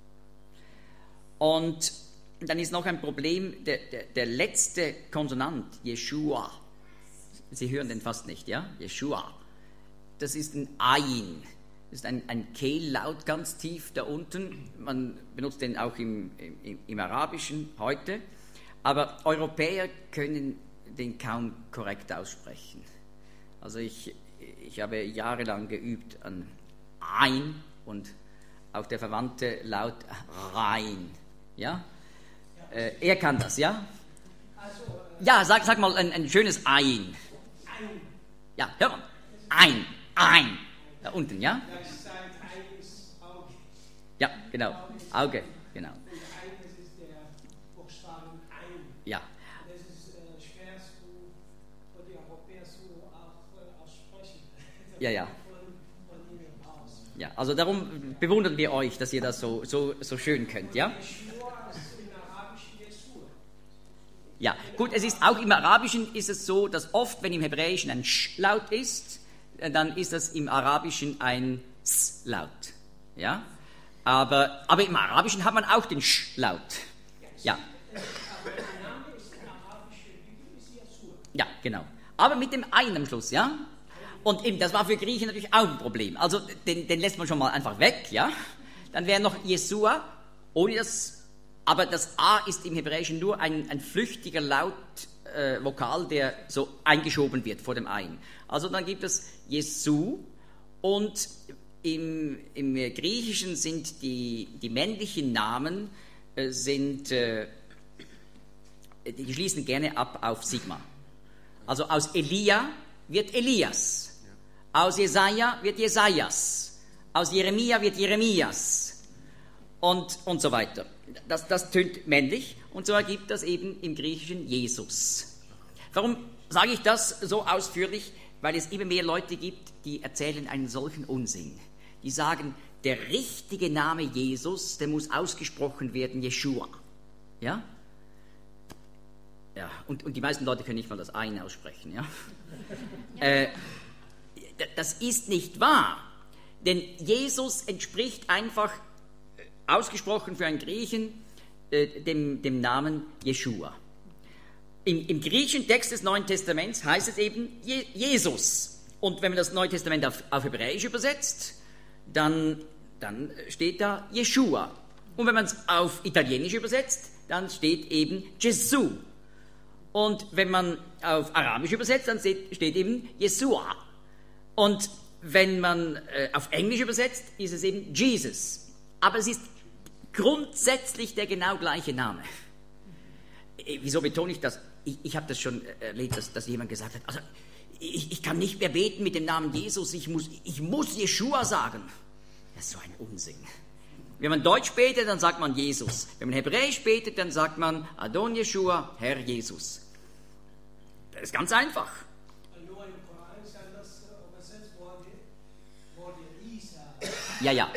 Speaker 1: Und dann ist noch ein Problem, der letzte Konsonant, Jeschua. Sie hören den fast nicht, ja? Jeschua. Das ist ein Ain. Das ist ein Kehllaut ganz tief da unten. Man benutzt den auch im Arabischen heute. Aber Europäer können den kaum korrekt aussprechen. Also ich habe jahrelang geübt an ein und auch der verwandte Laut rein. Ja? Er kann das, ja? Ja, sag mal ein schönes ein. Ja, hör mal. Ein. Da unten, ja? Ja, genau. Auge, genau. Ja.
Speaker 8: Das ist schwer für die Europäer so auch aussprechen.
Speaker 1: Ja. Ja, also darum bewundern wir euch, dass ihr das so schön könnt, ja? Ja, gut, es ist auch im Arabischen ist es so, dass oft, wenn im Hebräischen ein Sch-Laut ist, dann ist das im Arabischen ein S-Laut, ja? Aber im Arabischen hat man auch den Sch-Laut, ja. Ja, genau. Aber mit dem Ein am Schluss, ja? Und eben, das war für Griechen natürlich auch ein Problem. Also, den lässt man schon mal einfach weg, ja? Dann wäre noch Jesua, ohne das, aber das A ist im Hebräischen nur ein flüchtiger Vokal, der so eingeschoben wird vor dem Ein. Also dann gibt es Jesu und im Griechischen sind die männlichen Namen, die schließen gerne ab auf Sigma. Also aus Elia wird Elias, aus Jesaja wird Jesajas, aus Jeremia wird Jeremias und so weiter. Das tönt männlich und so ergibt das eben im Griechischen Jesus. Warum sage ich das so ausführlich? Weil es immer mehr Leute gibt, die erzählen einen solchen Unsinn. Die sagen, der richtige Name Jesus, der muss ausgesprochen werden, Jeschua. Ja? Ja, und die meisten Leute können nicht mal das Ein aussprechen. Ja? Das ist nicht wahr, denn Jesus entspricht einfach, ausgesprochen für einen Griechen, dem Namen Jeschua. Im griechischen Text des Neuen Testaments heißt es eben Jesus. Und wenn man das Neue Testament auf Hebräisch übersetzt, dann steht da Jeschua. Und wenn man es auf Italienisch übersetzt, dann steht eben Gesù. Und wenn man auf Arabisch übersetzt, dann steht eben Jesua. Und wenn man auf Englisch übersetzt, ist es eben Jesus. Aber es ist grundsätzlich der genau gleiche Name. Wieso betone ich das? Ich habe das schon erlebt, dass jemand gesagt hat, also ich kann nicht mehr beten mit dem Namen Jesus, ich muss Jeschua sagen. Das ist so ein Unsinn. Wenn man Deutsch betet, dann sagt man Jesus. Wenn man Hebräisch betet, dann sagt man Adon Jeschua, Herr Jesus. Das ist ganz einfach.
Speaker 8: Nur im Koran ist anders übersetzt worden, Isa.
Speaker 1: Ja.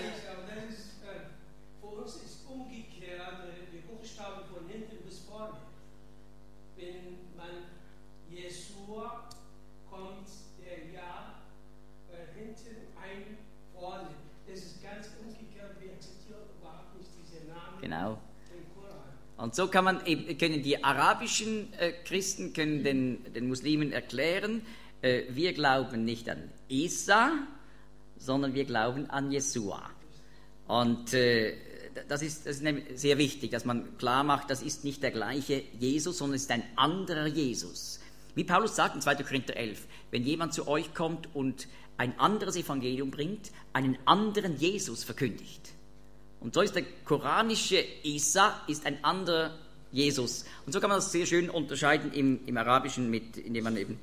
Speaker 8: Für uns ist umgekehrt die Buchstaben von hinten bis vorne. Wenn man Jesua kommt, der Ja hinten ein vorne. Das ist ganz umgekehrt. Wir akzeptieren überhaupt nicht diese Namen.
Speaker 1: Genau. Und so können die arabischen Christen den Muslimen erklären, wir glauben nicht an Isa, sondern wir glauben an Jesua. Und das ist sehr wichtig, dass man klar macht, das ist nicht der gleiche Jesus, sondern es ist ein anderer Jesus. Wie Paulus sagt in 2. Korinther 11, wenn jemand zu euch kommt und ein anderes Evangelium bringt, einen anderen Jesus verkündigt. Und so ist der koranische Isa ist ein anderer Jesus. Und so kann man das sehr schön unterscheiden im Arabischen, indem man eben...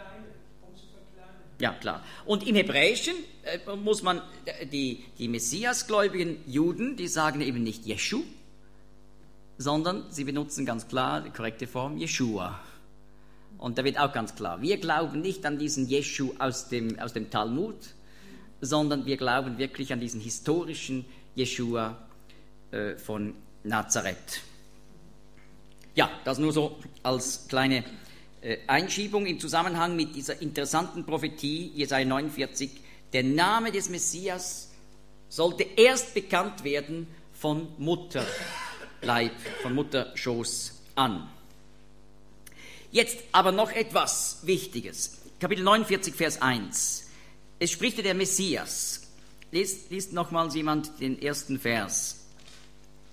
Speaker 1: Ja, klar. Und im Hebräischen muss man, die Messiasgläubigen Juden, die sagen eben nicht Jeschu, sondern sie benutzen ganz klar die korrekte Form Jeschua. Und da wird auch ganz klar, wir glauben nicht an diesen Jeschu aus dem Talmud, sondern wir glauben wirklich an diesen historischen Jeschua von Nazareth. Ja, das nur so als kleine Einschiebung im Zusammenhang mit dieser interessanten Prophetie, Jesaja 49. Der Name des Messias sollte erst bekannt werden von Mutterleib, von Mutterschoß an. Jetzt aber noch etwas Wichtiges. Kapitel 49, Vers 1. Es spricht der Messias. Liest nochmals jemand den ersten Vers.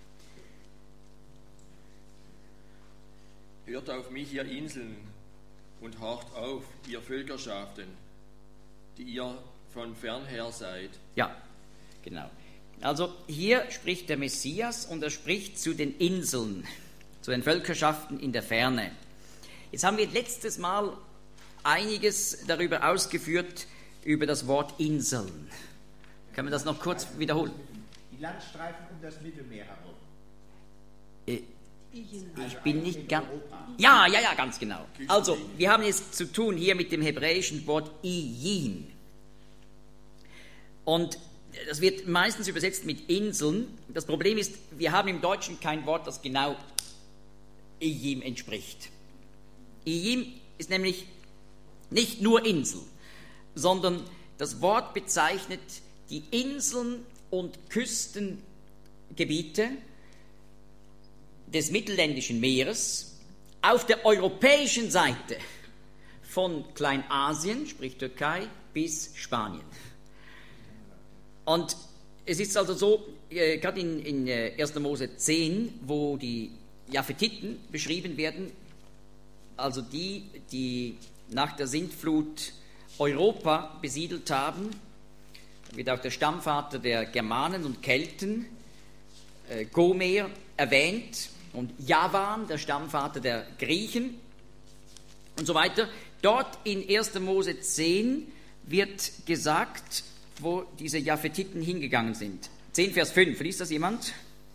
Speaker 7: Hört auf mich, ihr Inseln, und horcht auf, ihr Völkerschaften, die ihr von fernher seid.
Speaker 1: Ja, genau. Also hier spricht der Messias und er spricht zu den Inseln, zu den Völkerschaften in der Ferne. Jetzt haben wir letztes Mal einiges darüber ausgeführt, über das Wort Inseln. Können wir das noch kurz wiederholen?
Speaker 4: Die Landstreifen um das Mittelmeer herum.
Speaker 1: Ich bin nicht ganz... Ja, ganz genau. Also, wir haben es zu tun hier mit dem hebräischen Wort Iyim. Und das wird meistens übersetzt mit Inseln. Das Problem ist, wir haben im Deutschen kein Wort, das genau Iyim entspricht. Iyim ist nämlich nicht nur Insel, sondern das Wort bezeichnet die Inseln und Küstengebiete des Mittelländischen Meeres auf der europäischen Seite von Kleinasien, sprich Türkei, bis Spanien. Und es ist also so, gerade in 1. Mose 10, wo die Japhetiten beschrieben werden, also die nach der Sintflut Europa besiedelt haben, wird auch der Stammvater der Germanen und Kelten, Gomer, erwähnt, und Javan, der Stammvater der Griechen und so weiter. Dort in 1. Mose 10 wird gesagt, wo diese Japhetiten hingegangen sind. 10 Vers 5, liest das jemand?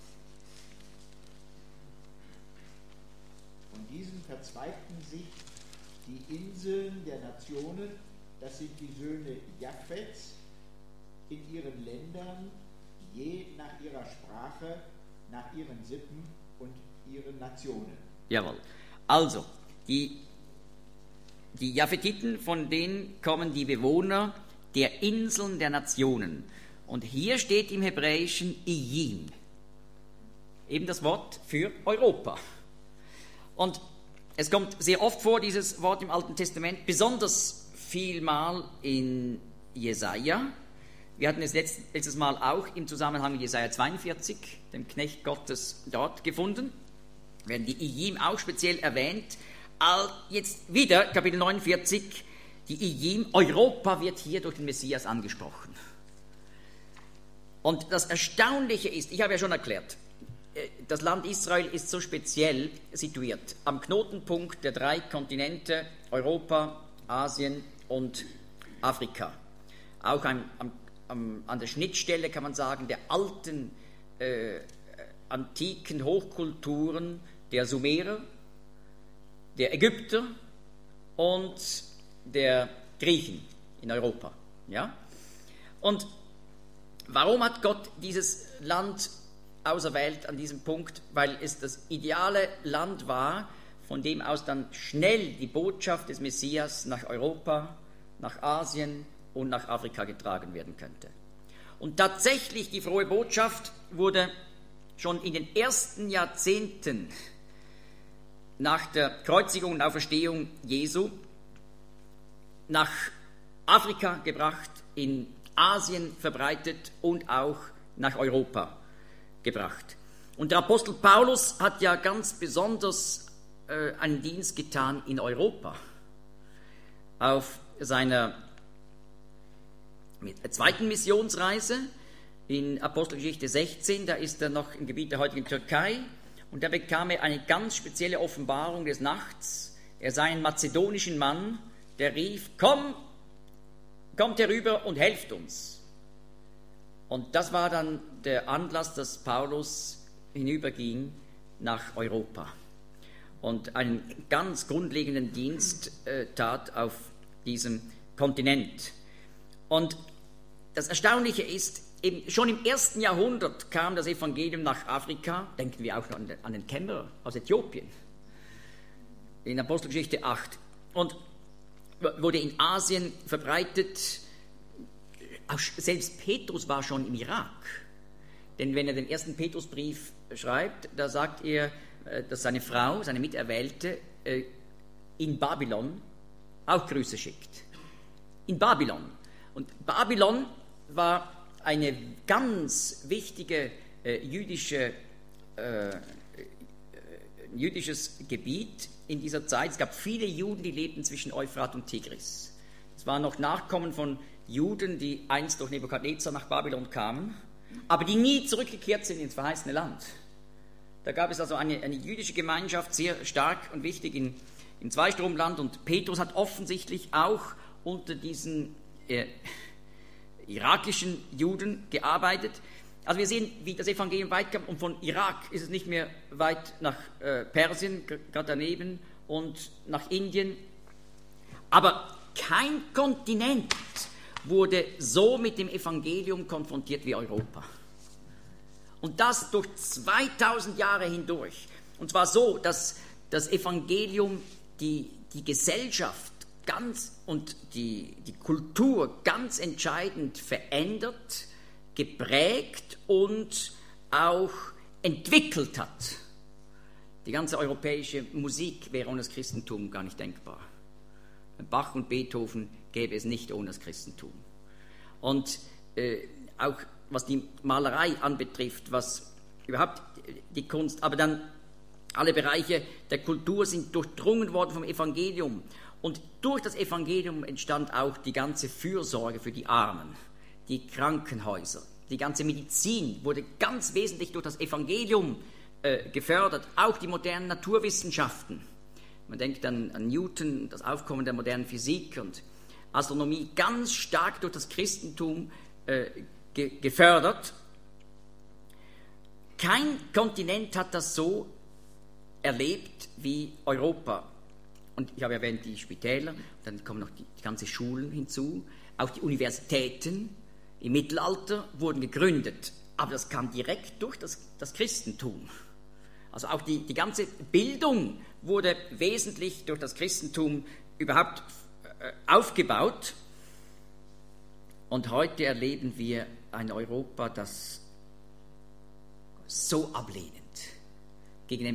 Speaker 4: Von diesen verzweigten sich die Inseln der Nationen, das sind die Söhne Japhets, in ihren Ländern, je nach ihrer Sprache, nach ihren Sippen und ihren Nationen.
Speaker 1: Jawohl. Also, die Japhetiten, von denen kommen die Bewohner der Inseln der Nationen. Und hier steht im Hebräischen Iyim, eben das Wort für Europa. Und es kommt sehr oft vor, dieses Wort im Alten Testament, besonders vielmal in Jesaja. Wir hatten es letztes Mal auch im Zusammenhang mit Jesaja 42, dem Knecht Gottes, dort gefunden. Werden die Iyim auch speziell erwähnt. Jetzt wieder, Kapitel 49, die Iyim, Europa wird hier durch den Messias angesprochen. Und das Erstaunliche ist, ich habe ja schon erklärt, das Land Israel ist so speziell situiert, am Knotenpunkt der 3 Kontinente, Europa, Asien und Afrika. Auch an der Schnittstelle, kann man sagen, der alten, antiken Hochkulturen der Sumerer, der Ägypter und der Griechen in Europa. Ja? Und warum hat Gott dieses Land auserwählt an diesem Punkt? Weil es das ideale Land war, von dem aus dann schnell die Botschaft des Messias nach Europa, nach Asien und nach Afrika getragen werden könnte. Und tatsächlich, die frohe Botschaft wurde schon in den ersten Jahrzehnten nach der Kreuzigung und Auferstehung Jesu nach Afrika gebracht, in Asien verbreitet und auch nach Europa gebracht. Und der Apostel Paulus hat ja ganz besonders einen Dienst getan in Europa. Auf seiner zweiten Missionsreise in Apostelgeschichte 16, da ist er noch im Gebiet der heutigen Türkei, und da bekam er eine ganz spezielle Offenbarung des Nachts. Er sah einen mazedonischen Mann, der rief: kommt herüber und helft uns. Und das war dann der Anlass, dass Paulus hinüberging nach Europa und einen ganz grundlegenden Dienst tat auf diesem Kontinent. Und das Erstaunliche ist, eben schon im 1. Jahrhundert kam das Evangelium nach Afrika. Denken wir auch an den Kämmerer aus Äthiopien in Apostelgeschichte 8. Und wurde in Asien verbreitet. Auch selbst Petrus war schon im Irak. Denn wenn er den 1. Petrusbrief schreibt, da sagt er, dass seine Frau, seine Miterwählte, in Babylon auch Grüße schickt. In Babylon. Und Babylon war eine ganz wichtige jüdische jüdisches Gebiet in dieser Zeit. Es gab viele Juden, die lebten zwischen Euphrat und Tigris. Es waren noch Nachkommen von Juden, die einst durch Nebukadnezar nach Babylon kamen, aber die nie zurückgekehrt sind ins verheißene Land. Da gab es also eine jüdische Gemeinschaft, sehr stark und wichtig in Zweistromland, und Petrus hat offensichtlich auch unter diesen irakischen Juden gearbeitet. Also wir sehen, wie das Evangelium weit kam, und von Irak ist es nicht mehr weit nach Persien, gerade daneben, und nach Indien. Aber kein Kontinent wurde so mit dem Evangelium konfrontiert wie Europa. Und das durch 2000 Jahre hindurch. Und zwar so, dass das Evangelium die Gesellschaft und die Kultur ganz entscheidend verändert, geprägt und auch entwickelt hat. Die ganze europäische Musik wäre ohne das Christentum gar nicht denkbar. Bach und Beethoven gäbe es nicht ohne das Christentum. Und auch was die Malerei anbetrifft, was überhaupt die Kunst, aber dann alle Bereiche der Kultur sind durchdrungen worden vom Evangelium. Und durch das Evangelium entstand auch die ganze Fürsorge für die Armen, die Krankenhäuser, die ganze Medizin wurde ganz wesentlich durch das Evangelium gefördert, auch die modernen Naturwissenschaften. Man denkt an Newton, das Aufkommen der modernen Physik und Astronomie, ganz stark durch das Christentum gefördert. Kein Kontinent hat das so erlebt wie Europa. Und ich habe erwähnt die Spitäler, dann kommen noch die ganzen Schulen hinzu, auch die Universitäten im Mittelalter wurden gegründet, aber das kam direkt durch das Christentum. Also auch die ganze Bildung wurde wesentlich durch das Christentum überhaupt aufgebaut. Und heute erleben wir ein Europa, das so ablehnend gegenüber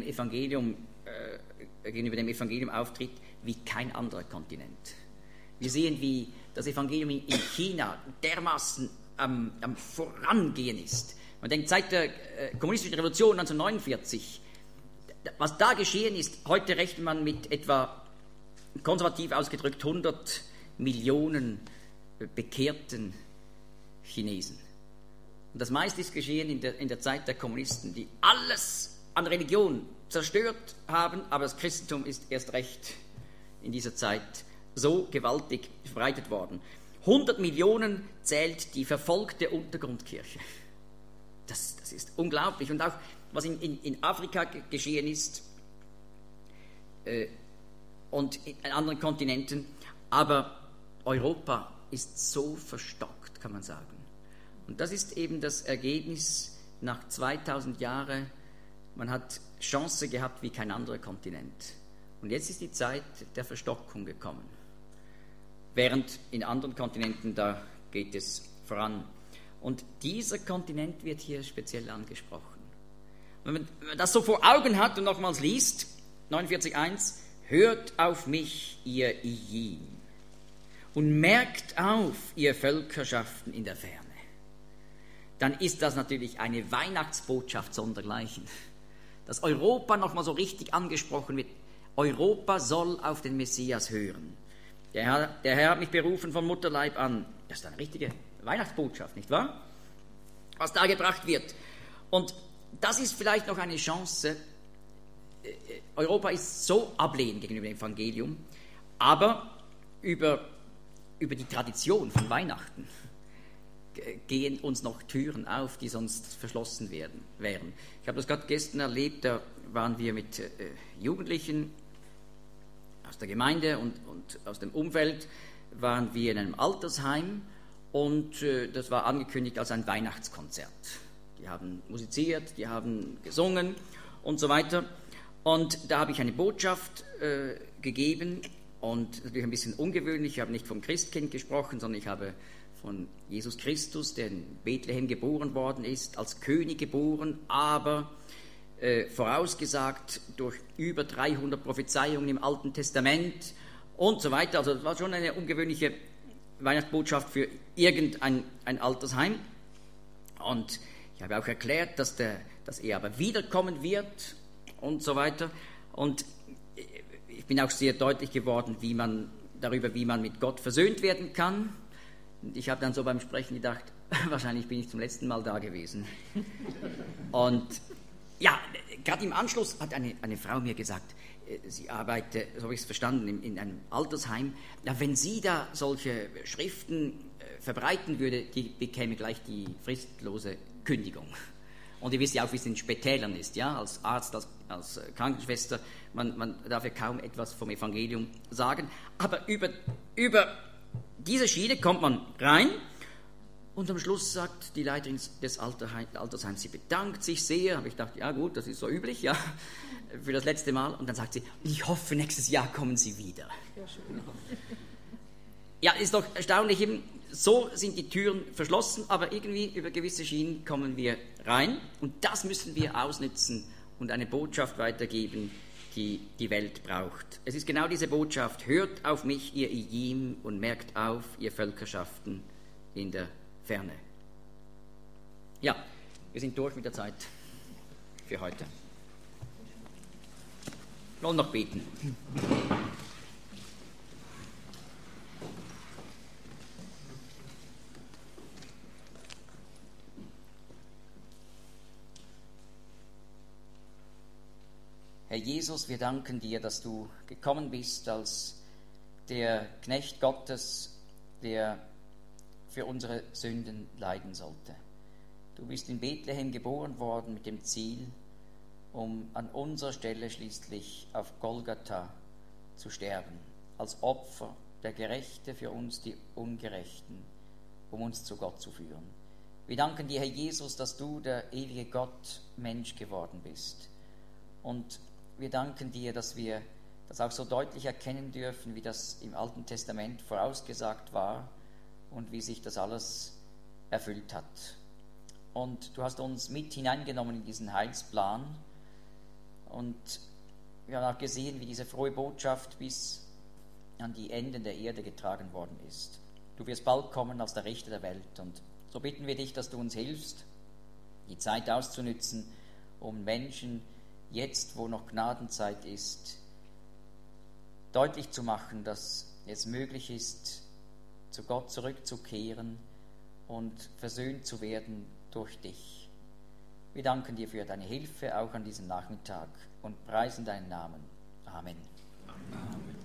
Speaker 1: dem Evangelium auftritt wie kein anderer Kontinent. Wir sehen, wie das Evangelium in China dermaßen am Vorangehen ist. Man denkt, seit der kommunistischen Revolution 1949, was da geschehen ist, heute rechnet man mit etwa, konservativ ausgedrückt, 100 Millionen bekehrten Chinesen. Und das meiste ist geschehen in der Zeit der Kommunisten, die alles an Religion zerstört haben, aber das Christentum ist erst recht in dieser Zeit so gewaltig verbreitet worden. 100 Millionen zählt die verfolgte Untergrundkirche. Das ist unglaublich. Und auch, was in Afrika geschehen ist und in anderen Kontinenten, aber Europa ist so verstockt, kann man sagen. Und das ist eben das Ergebnis nach 2000 Jahren. Man hat Chance gehabt wie kein anderer Kontinent. Und jetzt ist die Zeit der Verstockung gekommen. Während in anderen Kontinenten, da geht es voran. Und dieser Kontinent wird hier speziell angesprochen. Wenn man das so vor Augen hat und nochmals liest, 49,1, hört auf mich, ihr Ijim, und merkt auf, ihr Völkerschaften in der Ferne. Dann ist das natürlich eine Weihnachtsbotschaft sondergleichen. Dass Europa nochmal so richtig angesprochen wird. Europa soll auf den Messias hören. Der Herr hat mich berufen von Mutterleib an. Das ist eine richtige Weihnachtsbotschaft, nicht wahr? Was da gebracht wird. Und das ist vielleicht noch eine Chance. Europa ist so ablehnend gegenüber dem Evangelium, aber über die Tradition von Weihnachten gehen uns noch Türen auf, die sonst verschlossen wären. Ich habe das gerade gestern erlebt, da waren wir mit Jugendlichen aus der Gemeinde und aus dem Umfeld, waren wir in einem Altersheim und das war angekündigt als ein Weihnachtskonzert. Die haben musiziert, die haben gesungen und so weiter. Und da habe ich eine Botschaft gegeben und natürlich ein bisschen ungewöhnlich, ich habe nicht vom Christkind gesprochen, sondern ich habe von Jesus Christus, der in Bethlehem geboren worden ist, als König geboren, aber vorausgesagt durch über 300 Prophezeiungen im Alten Testament und so weiter. Also das war schon eine ungewöhnliche Weihnachtsbotschaft für irgendein Altersheim. Und ich habe auch erklärt, dass er aber wiederkommen wird und so weiter. Und ich bin auch sehr deutlich geworden, wie man mit Gott versöhnt werden kann. Und ich habe dann so beim Sprechen gedacht, wahrscheinlich bin ich zum letzten Mal da gewesen. Und ja, gerade im Anschluss hat eine Frau mir gesagt, sie arbeitet, so habe ich es verstanden, in einem Altersheim. Ja, wenn sie da solche Schriften verbreiten würde, die bekäme gleich die fristlose Kündigung. Und ihr wisst ja auch, wie es in Spitälern ist, ja, als Arzt, als Krankenschwester, man darf ja kaum etwas vom Evangelium sagen. Aber über diese Schiene kommt man rein und am Schluss sagt die Leiterin des Altersheims, sie bedankt sich sehr. Aber ich dachte, ja gut, das ist so üblich, ja, für das letzte Mal. Und dann sagt sie, ich hoffe, nächstes Jahr kommen Sie wieder. Ja, ist doch erstaunlich, eben, so sind die Türen verschlossen, aber irgendwie über gewisse Schienen kommen wir rein. Und das müssen wir ausnutzen und eine Botschaft weitergeben, die die Welt braucht. Es ist genau diese Botschaft, hört auf mich, ihr Ijim, und merkt auf, ihr Völkerschaften in der Ferne. Ja, wir sind durch mit der Zeit für heute. Wir wollen noch beten. Herr Jesus, wir danken dir, dass du gekommen bist als der Knecht Gottes, der für unsere Sünden leiden sollte. Du bist in Bethlehem geboren worden mit dem Ziel, um an unserer Stelle schließlich auf Golgatha zu sterben, als Opfer, der Gerechte für uns die Ungerechten, um uns zu Gott zu führen. Wir danken dir, Herr Jesus, dass du der ewige Gott Mensch geworden bist. Und wir danken dir, dass wir das auch so deutlich erkennen dürfen, wie das im Alten Testament vorausgesagt war und wie sich das alles erfüllt hat. Und du hast uns mit hineingenommen in diesen Heilsplan. Und wir haben auch gesehen, wie diese frohe Botschaft bis an die Enden der Erde getragen worden ist. Du wirst bald kommen als der Richter der Welt. Und so bitten wir dich, dass du uns hilfst, die Zeit auszunützen, um Menschen jetzt, wo noch Gnadenzeit ist, deutlich zu machen, dass es möglich ist, zu Gott zurückzukehren und versöhnt zu werden durch dich. Wir danken dir für deine Hilfe auch an diesem Nachmittag und preisen deinen Namen. Amen. Amen.